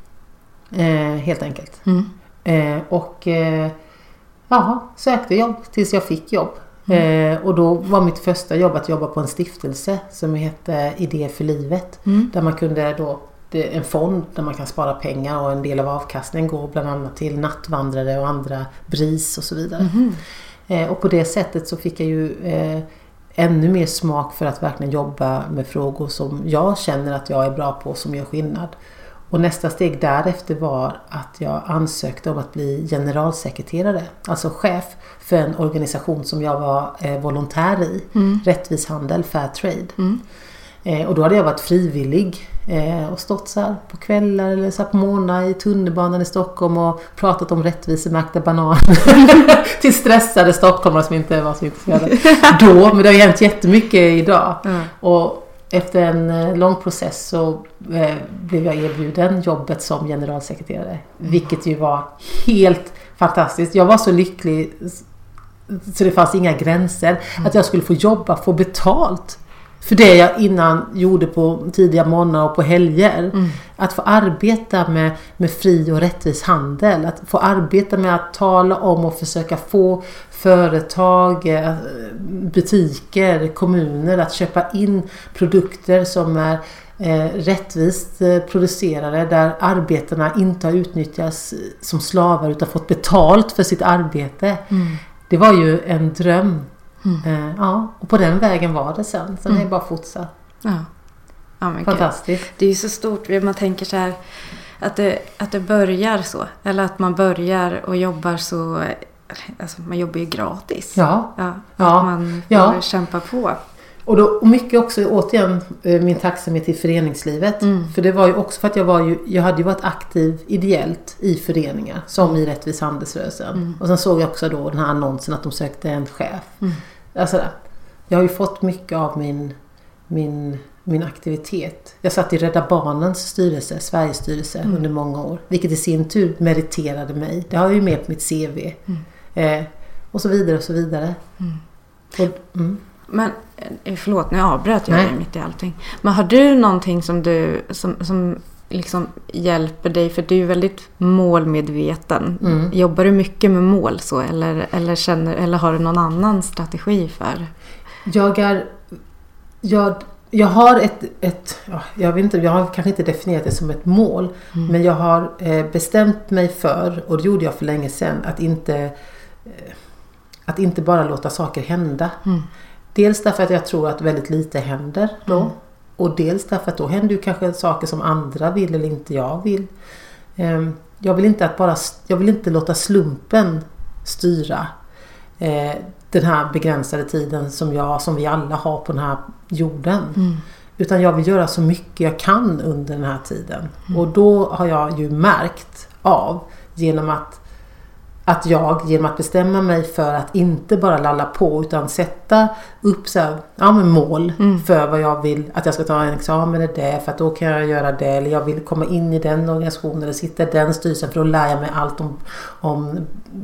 eh, helt enkelt. Mm. Eh, och eh, ja, sökte jobb tills jag fick jobb. Mm. Eh, och då var mitt första jobb att jobba på en stiftelse som heter Idé för livet. Mm. Där man kunde då, det är en fond där man kan spara pengar och en del av avkastningen går bland annat till nattvandrare och andra bris och så vidare. Mm. Eh, och på det sättet så fick jag ju eh, ännu mer smak för att verkligen jobba med frågor som jag känner att jag är bra på, som gör skillnad. Och nästa steg därefter var att jag ansökte om att bli generalsekreterare, alltså chef för en organisation som jag var eh, volontär i, mm. Rättvis handel, fair trade. Mm. Eh, och då hade jag varit frivillig eh, och stått så här på kvällar eller så här på morgnar i tunnelbanan i Stockholm och pratat om rättvisemärkta bananer till stressade stockholmare som inte var så intresserade. Då, men det har hänt jättemycket idag. Mm. Och efter en lång process så eh, blev jag erbjuden jobbet som generalsekreterare. Mm. Vilket ju var helt fantastiskt. Jag var så lycklig så det fanns inga gränser. Mm. Att jag skulle få jobba, få betalt För det jag innan gjorde på tidiga morgnar och på helger. Mm. Att få arbeta med, med fri och rättvis handel. Att få arbeta med att tala om och försöka få företag, butiker, kommuner att köpa in produkter som är eh, rättvist producerade. Där arbetarna inte har utnyttjats som slavar utan fått betalt för sitt arbete. Mm. Det var ju en dröm. Mm. Eh, ja, och på den vägen var det sen. Sen mm. är det bara fortsatt. Ja. Ja, men fantastiskt. Det är ju så stort. Man tänker så här att det, att det börjar så. Eller att man börjar och jobbar så. Alltså man jobbar ju gratis. Ja. Ja, ja. Att man ja. kämpa på. Och, då, och mycket också återigen min tacksamhet till föreningslivet. Mm. För det var ju också för att jag var ju, jag hade ju varit aktiv ideellt i föreningar. Som i Rättvis handelsrörelsen. Mm. Och sen såg jag också då den här annonsen att de sökte en chef. Mm. Alltså, jag har ju fått mycket av min, min, min aktivitet. Jag satt i Rädda Barnens styrelse, Sveriges styrelse mm. under många år. Vilket i sin tur meriterade mig. Det har jag ju med på mitt C V. Mm. Eh, och så vidare och så vidare. Mm. Och, mm. Men, förlåt, nu avbröt jag dig mitt i allting. Men har du någonting som du som, som liksom hjälper dig? För du är väldigt målmedveten. Mm. Jobbar du mycket med mål så? Eller, eller, känner, eller har du någon annan strategi för? Jag är... Jag, jag har ett... ett jag vet inte, jag har kanske inte definierat det som ett mål. Mm. Men jag har eh, bestämt mig för, och det gjorde jag för länge sedan, att inte... Eh, att inte bara låta saker hända. Mm. Dels därför att jag tror att väldigt lite händer då. Mm. Och dels därför att då händer ju kanske saker som andra vill eller inte jag vill. Um, jag vill inte att bara jag vill inte låta slumpen styra eh, den här begränsade tiden som jag som vi alla har på den här jorden. Mm. Utan jag vill göra så mycket jag kan under den här tiden. Mm. Och då har jag ju märkt av genom att Att jag genom att bestämma mig för att inte bara lalla på utan sätta upp så här, ja, med mål mm. för vad jag vill. Att jag ska ta en examen i det för att då kan jag göra det. Eller jag vill komma in i den organisationen eller sitta i den styrelsen för att lära jag mig allt om, om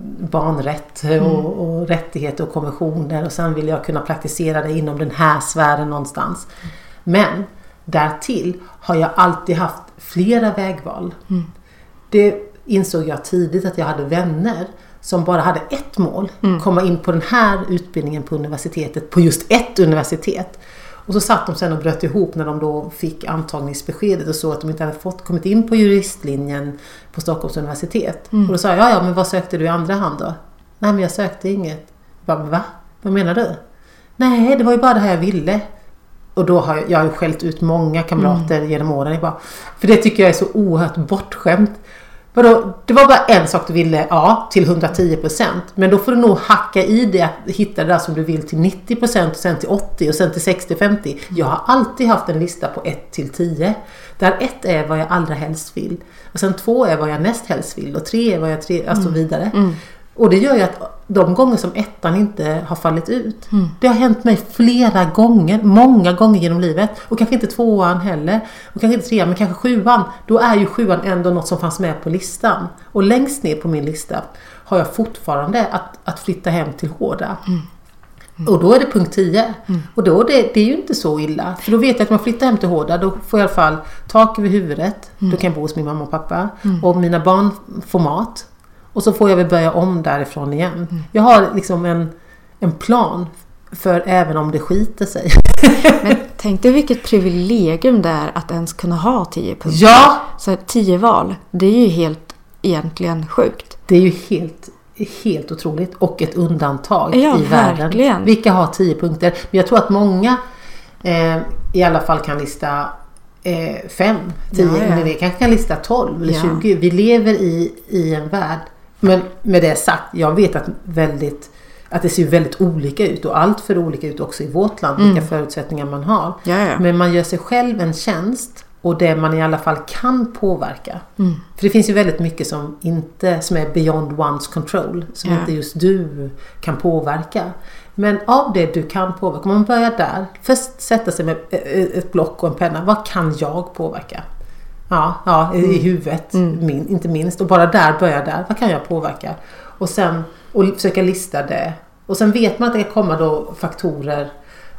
barnrätt mm. och, och rättigheter och konventioner. Och sen vill jag kunna praktisera det inom den här sfären någonstans. Mm. Men därtill har jag alltid haft flera vägval. Mm. Det insåg jag tidigt att jag hade vänner som bara hade ett mål. Mm. Komma in på den här utbildningen på universitetet. På just ett universitet. Och så satt de sen och bröt ihop när de då fick antagningsbeskedet och så att de inte hade fått kommit in på juristlinjen på Stockholms universitet. Mm. Och då sa jag, ja, ja men vad sökte du i andra hand då? Nej, men jag sökte inget. Jag bara, va? Vad menar du? Nej, det var ju bara det här jag ville. Och då har jag, jag har ju skällt ut många kamrater mm. genom åren. Jag bara, för det tycker jag är så oerhört bortskämt. Vadå? Det var bara en sak du ville, ja, till hundratio procent. Men då får du nog hacka i det att hitta det där som du vill till nittio procent och sen till åttio och sen till sextio femtio. Jag har alltid haft en lista på ett till tio. Där ett är vad jag allra helst vill. Och sen två är vad jag näst helst vill. Och tre är vad jag tre, alltså vidare. Mm. Och det gör ju att de gånger som ettan inte har fallit ut. Mm. Det har hänt mig flera gånger, många gånger genom livet. Och kanske inte tvåan heller. Och kanske inte trean, men kanske sjuan. Då är ju sjuan ändå något som fanns med på listan. Och längst ner på min lista har jag fortfarande att, att flytta hem till Hårda. Mm. Mm. Och då är det punkt tio. Mm. Och då det, det är ju inte så illa. För då vet jag att om jag flyttar hem till Hårda, då får jag i alla fall tak över huvudet. Mm. Då kan jag bo hos min mamma och pappa. Mm. Och mina barn får mat. Och så får jag väl börja om därifrån igen. Mm. Jag har liksom en, en plan för även om det skiter sig. Men tänk dig vilket privilegium det är att ens kunna ha tio punkter. Ja! Så tio val, det är ju helt egentligen sjukt. Det är ju helt, helt otroligt. Och ett undantag ja, i verkligen. Världen. Vilka har tio punkter. Men jag tror att många eh, i alla fall kan lista eh, fem, tio. Ja, ja. Men det kanske kan lista tolv eller ja. tjugo. Vi lever i, i en värld. Men med det sagt, jag vet att, väldigt, att det ser väldigt olika ut. Och allt för olika ut också i vårt land. Mm. Vilka förutsättningar man har. Ja, ja. Men man gör sig själv en tjänst. Och det man i alla fall kan påverka. Mm. För det finns ju väldigt mycket som, inte, som är beyond one's control. Som ja. inte just du kan påverka. Men av det du kan påverka. Om man börjar där. Först sätta sig med ett block och en penna. Vad kan jag påverka? Ja, ja i mm. huvudet. Mm. Min, inte minst. Och bara där börjar där. Vad kan jag påverka? Och sen och försöka lista det. Och sen vet man att det kommer då faktorer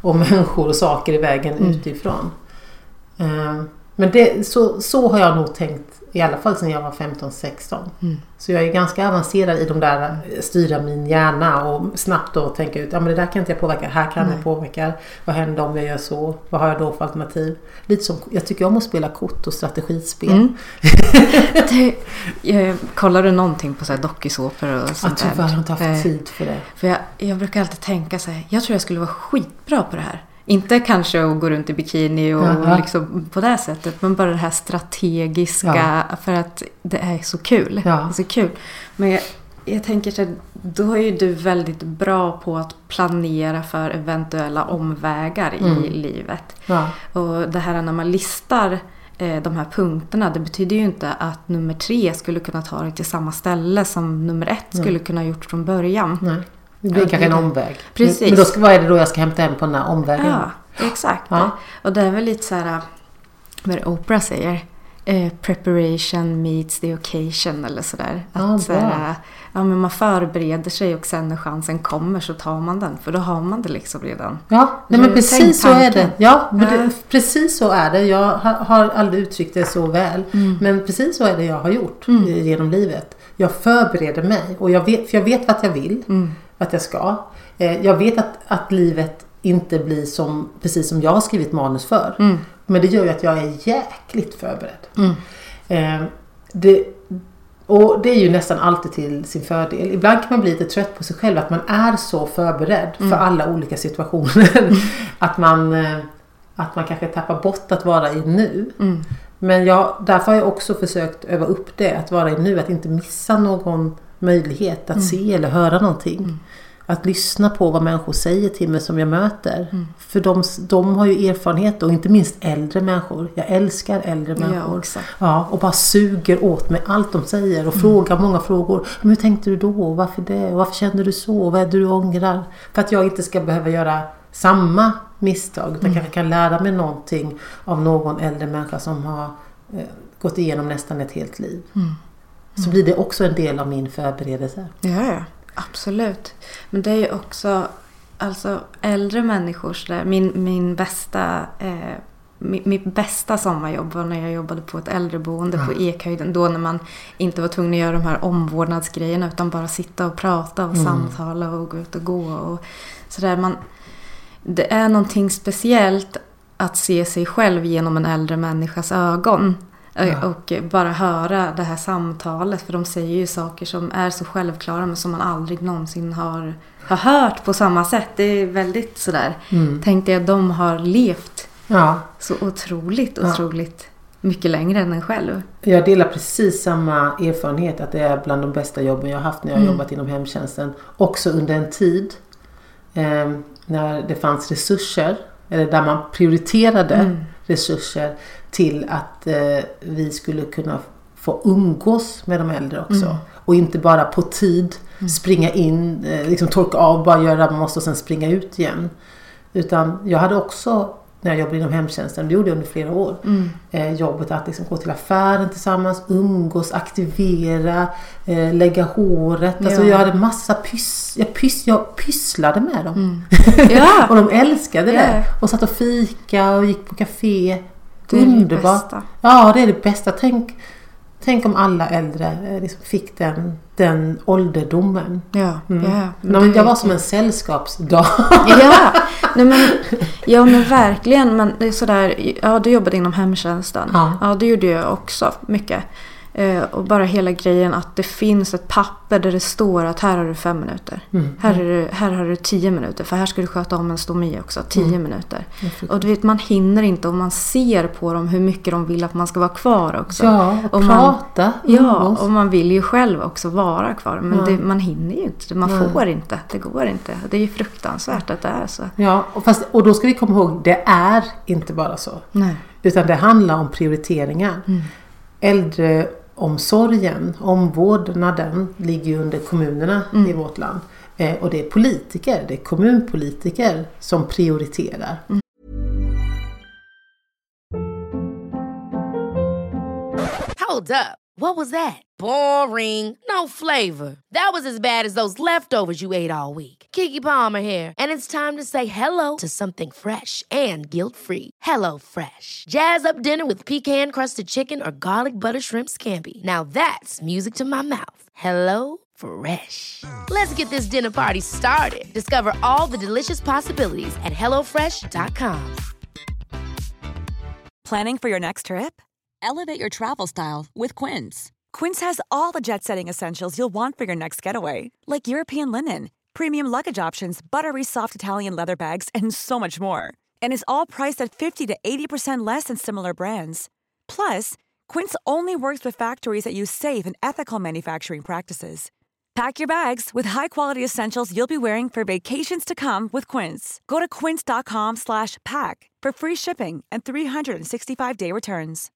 och människor och saker i vägen mm. utifrån. Uh, men det, så, så har jag nog tänkt i alla fall sedan jag var femton sexton. Mm. Så jag är ganska avancerad i de där styra min hjärna och snabbt då tänka ut, ja men det där kan inte jag påverka, här kan mm. jag påverka. Vad händer om jag gör så? Vad har jag då för alternativ? Lite som, jag tycker om att spela kort och strategispel. Mm. det, jag, kollar du någonting på så här dokusåpor och sånt där? Jag tyvärr har inte haft tid för det. För jag, jag brukar alltid tänka så här, jag tror jag skulle vara skitbra på det här. Inte kanske att gå runt i bikini och Jaha. liksom på det sättet. Men bara det här strategiska. Ja. För att det är så kul. Ja. Det är så kul. Men jag, jag tänker så här, då är ju du väldigt bra på att planera för eventuella omvägar mm. i livet. Ja. Och det här när man listar eh, de här punkterna. Det betyder ju inte att nummer tre skulle kunna ta dig till samma ställe som nummer ett Nej. skulle kunna ha gjort från början. Nej. Det blir ja, kanske en omväg. Precis. Men då ska, vad är det då jag ska hämta hem på den här omvägen? Ja, exakt. Ja. Och det är väl lite så här, vad Oprah säger, eh, preparation meets the occasion eller sådär. Ja, att så här, ja, men man förbereder sig och sen när chansen kommer så tar man den. För då har man det liksom redan. Ja, nej, men precis så är det. Ja, men det, precis så är det. Jag har, har aldrig uttryckt det så väl. Mm. Men precis så är det jag har gjort mm. genom livet. Jag förbereder mig och jag vet, för jag vet vad jag vill. Mm. Att jag ska. Jag vet att, att livet inte blir som precis som jag har skrivit manus för. Mm. Men det gör ju att jag är jäkligt förberedd. Mm. Eh, det, och det är ju nästan alltid till sin fördel. Ibland kan man bli lite trött på sig själv att man är så förberedd mm. för alla olika situationer. Mm. att, man, eh, att man kanske tappar bort att vara i nu. Mm. Men jag, därför har jag också försökt öva upp det. Att vara i nu, att inte missa någon möjlighet att mm. se eller höra någonting. Mm. Att lyssna på vad människor säger till mig som jag möter. Mm. För de, de har ju erfarenhet och inte minst äldre människor. Jag älskar äldre människor. Ja, ja, och bara suger åt mig allt de säger och mm. frågar många frågor. Men hur tänkte du då? Varför det? Varför kände du så? Vad är det du ångrar? För att jag inte ska behöva göra samma misstag. Utan mm. kanske kan lära mig någonting av någon äldre människa som har eh, gått igenom nästan ett helt liv. Mm. Så blir det också en del av min förberedelse. Ja, ja. Absolut. Men det är ju också alltså äldre människor så där, min, min bästa eh, min, mitt bästa sommarjobb var när jag jobbade på ett äldreboende ja. på Ekhöjden, då när man inte var tvungen att göra de här omvårdnadsgrejerna utan bara sitta och prata och mm. samtala och gå ut och gå och så där. Man, det är någonting speciellt att se sig själv genom en äldre människas ögon. Ja. Och bara höra det här samtalet. För de säger ju saker som är så självklara men som man aldrig någonsin har, har hört på samma sätt. Det är väldigt sådär. Mm. Tänkte jag att de har levt ja. så otroligt, otroligt ja. mycket längre än en själv. Jag delar precis samma erfarenhet. Att det är bland de bästa jobben jag har haft när jag har mm. jobbat inom hemtjänsten. Också under en tid eh, när det fanns resurser. Eller där man prioriterade mm. resurser till att eh, vi skulle kunna få umgås med de äldre också. Mm. Och inte bara på tid mm. springa in, eh, liksom torka av, bara göra man måste och sen springa ut igen. Utan jag hade också, när jag jobbade inom hemtjänsten, det gjorde jag under flera år, mm. eh, jobbet att liksom gå till affären tillsammans, umgås, aktivera, eh, lägga håret. Ja. Alltså jag hade massa pys, jag, pys, jag pysslade med dem. Mm. Ja. Och de älskade yeah. det. Och satt och fika och gick på café. Det är underbart. Det bästa. Ja, det är det bästa. Tänk, tänk om alla äldre liksom fick den, den ålderdomen. Ja, mm. ja. Men jag var som en sällskapsdag. Ja, nej, men, ja, men verkligen. Men det är sådär, ja, du jobbade inom hemtjänsten. Ja, ja det gjorde jag också mycket. Eh, och bara hela grejen att det finns ett papper där det står att här har du fem minuter. Mm. Här, är du, här har du tio minuter. För här ska du sköta om en stomi också. Tio mm. minuter. Och du vet, man hinner inte och man ser på dem hur mycket de vill att man ska vara kvar också. Ja, och, och prata. Man, ja, och man vill ju själv också vara kvar. Men ja. det, man hinner ju inte. Man ja. får inte. Det går inte. Det är ju fruktansvärt att det är så. Ja, och, fast, och då ska vi komma ihåg, det är inte bara så. Nej. Utan det handlar om prioriteringar. Mm. Äldre omsorgen, omvårdnaden ligger ju under kommunerna mm. i vårt land. Eh, och det är politiker, det är kommunpolitiker som prioriterar. Mm. Hold up. What was that? Boring. No flavor. That was as bad as those leftovers you ate all week. Keke Palmer here, and it's time to say hello to something fresh and guilt-free. Hello Fresh. Jazz up dinner with pecan-crusted chicken or garlic butter shrimp scampi. Now that's music to my mouth. Hello Fresh. Let's get this dinner party started. Discover all the delicious possibilities at hello fresh dot com. Planning for your next trip? Elevate your travel style with Quince. Quince has all the jet-setting essentials you'll want for your next getaway, like European linen, premium luggage options, buttery soft Italian leather bags, and so much more. And is all priced at fifty to eighty percent less than similar brands. Plus, Quince only works with factories that use safe and ethical manufacturing practices. Pack your bags with high-quality essentials you'll be wearing for vacations to come with Quince. Go to quince.com slash pack for free shipping and three sixty-five day returns.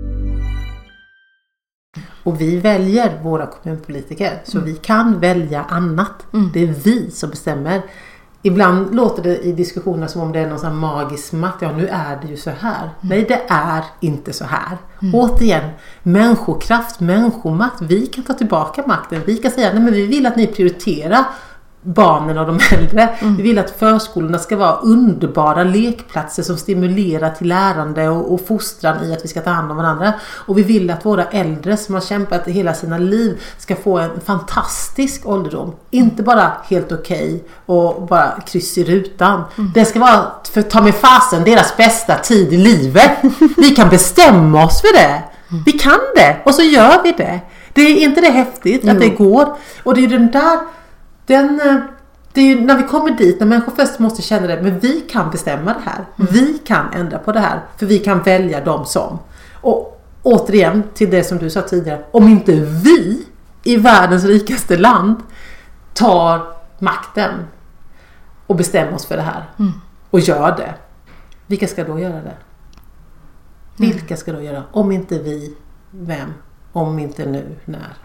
Och vi väljer våra kommunpolitiker. Så mm. vi kan välja annat. Mm. Det är vi som bestämmer. Ibland låter det i diskussioner som om det är någon sån magisk makt. Ja, nu är det ju så här. Mm. Nej, det är inte så här. Mm. Återigen, människokraft, människomakt. Vi kan ta tillbaka makten. Vi kan säga, nej men vi vill att ni prioriterar barnen och de äldre. Mm. Vi vill att förskolorna ska vara underbara lekplatser som stimulerar till lärande och, och fostran i att vi ska ta hand om varandra. Och vi vill att våra äldre som har kämpat hela sina liv ska få en fantastisk ålderdom. Mm. Inte bara helt okej okay och bara kryss i rutan. Mm. Det ska vara, för ta med fasen, deras bästa tid i livet. Vi kan bestämma oss för det. Mm. Vi kan det och så gör vi det. Det är inte det häftigt jo. Att det går. Och det är ju den där Den, det är ju när vi kommer dit, när människor först måste känna det, men vi kan bestämma det här. Mm. Vi kan ändra på det här, för vi kan välja dem som. Och återigen till det som du sa tidigare, om inte vi i världens rikaste land tar makten och bestämmer oss för det här mm. och gör det, vilka ska då göra det? Mm. Vilka ska då göra? Om inte vi, vem? Om inte nu, när?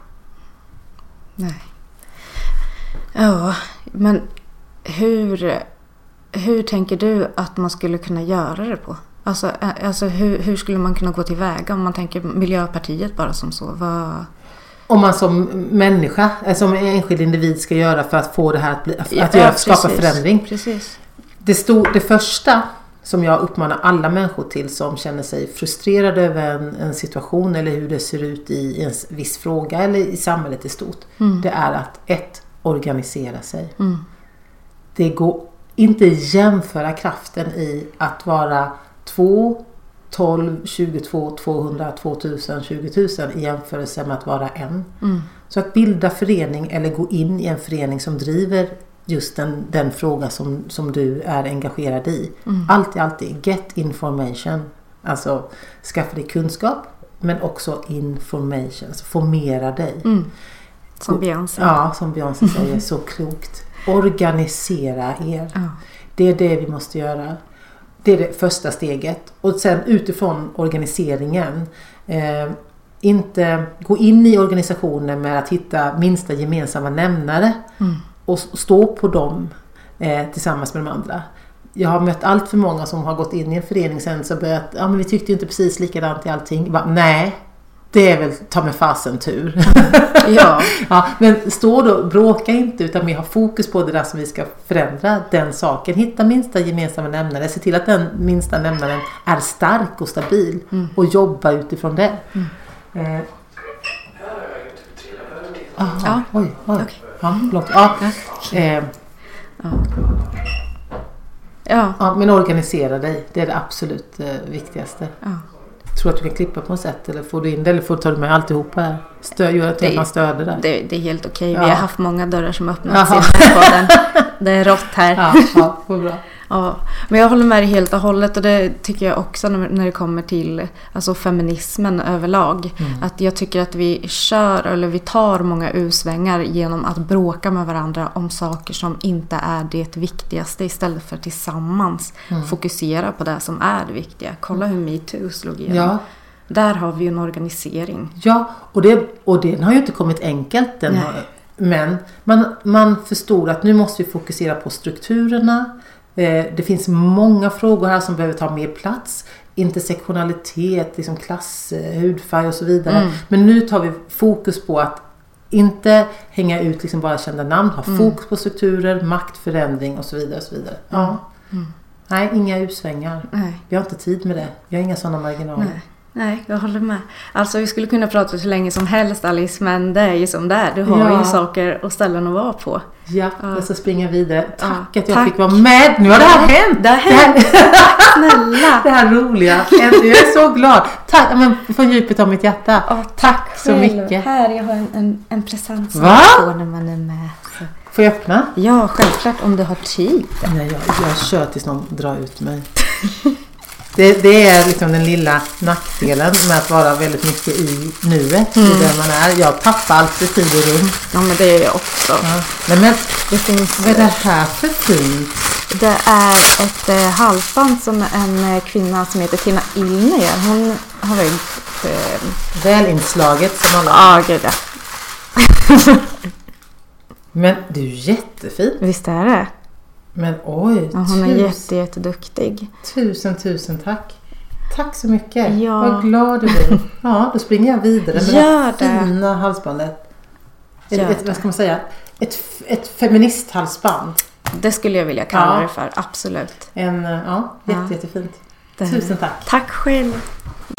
Nej. Ja, men hur, hur tänker du att man skulle kunna göra det på? Alltså, alltså hur, hur skulle man kunna gå tillväga om man tänker Miljöpartiet bara som så? Vad... Om man som människa, som enskild individ ska göra för att få det här att, bli, att ja, göra, skapa förändring. Precis. Det, stod, det första som jag uppmanar alla människor till som känner sig frustrerade över en, en situation eller hur det ser ut i en viss fråga eller i samhället i stort. Mm. Det är att ett organisera sig. Mm. Det går inte jämföra kraften i att vara två, tolv, tjugotvå, tvåhundra, tvåtusen, tjugotusen i jämförelse med att vara en. Mm. Så att bilda förening eller gå in i en förening som driver just den, den fråga som, som du är engagerad i. Mm. Alltid, alltid get information. Alltså skaffa dig kunskap men också information. Alltså formera dig. Mm. Som Beyoncé. Ja, som Beyoncé säger så klokt. Organisera er. Ja. Det är det vi måste göra. Det är det första steget. Och sen utifrån organiseringen eh, inte gå in i organisationen med att hitta minsta gemensamma nämnare mm. och stå på dem eh, tillsammans med de andra. Jag har mött allt för många som har gått in i en förening sen så börjat, ja men vi tyckte ju inte precis likadant i allting. Bara, nej. Det är väl ta med fasen tur. Ja. Ja, men stå då, bråka inte utan vi har fokus på det där som vi ska förändra den saken. Hitta minsta gemensamma nämnare. Se till att den minsta nämnaren är stark och stabil mm. och jobba utifrån det. Mm. Eh. Aha, ja. Oj, oj. Okay. Ja, förlåt. Ja. Eh. Ja. Ja. Ja, men organisera dig. Det är det absolut eh, viktigaste. Ja. Tror att du kan klippa på något sätt eller får du in det eller får du ta med alltihopa här? Stö, gör att man stöder där. Det, det är helt okej. Ja. Vi har haft många dörrar som öppnats i podden. Det är rått här. Ja, ja, vad bra. Ja, men jag håller med dig helt och hållet och det tycker jag också när, när det kommer till alltså feminismen överlag. Mm. Att jag tycker att vi kör eller vi tar många usvängar genom att bråka med varandra om saker som inte är det viktigaste istället för tillsammans mm. fokusera på det som är det viktiga. Kolla hur MeToo slog igenom. Ja. Där har vi en organisering. Ja, och, det, och den har ju inte kommit enkelt. Den har, men man, man förstår att nu måste vi fokusera på strukturerna. Det finns många frågor här som behöver ta mer plats. intersektionalitet, liksom klass, hudfärg och så vidare. Mm. Men nu tar vi fokus på att inte hänga ut liksom bara kända namn, ha mm. fokus på strukturer, maktförändring och så vidare och så vidare. Mm. Ja. Mm. Nej, inga utsvängar. Nej. Vi har inte tid med det. Vi har inga sådana marginaler. Nej. Nej, jag håller med. Alltså vi skulle kunna prata så länge som helst, Alice, men det är ju som det är. Du har ja. ju saker och ställen att vara på. Ja, ja. Jag ska springa vidare. Tack ja. att jag Tack. fick vara med. Nu har det här hänt. Det har hänt. Tack snälla. Det här roliga. Jag är så glad. Tack, men från djupet av mitt hjärta. Ja, tack, tack så mycket. Här, jag har en, en, en present som Va? får när man är med. Så. Får jag öppna? Ja, självklart om du har tid. Nej, jag, jag kör tills någon drar ut mig. Det, det är liksom den lilla nackdelen med att vara väldigt mycket i nuet, mm. i där man är. Jag tappar alltid tid och rum. Ja, men det är jag också. Ja. Nej, men det finns, vad är det här för fint? Det är ett eh, halsband som en eh, kvinna som heter Tina Illner. Hon har väl... Eh, välinslaget som alla... Ja, gud ja. Men det är ju jättefint. Visst är det? Men oj, ja, hon är tusen, jätte, jätteduktig. Tusen, tusen tack. Tack så mycket. Ja. Vad glad du blir. Ja, då springer jag vidare med Gör det här fina halsbandet. Ett, ett, vad ska man säga? Ett, ett feministhalsband. Det skulle jag vilja kalla ja. det för, absolut. En, ja, jätte, ja. jättefint. Det. Tusen tack. Tack själv.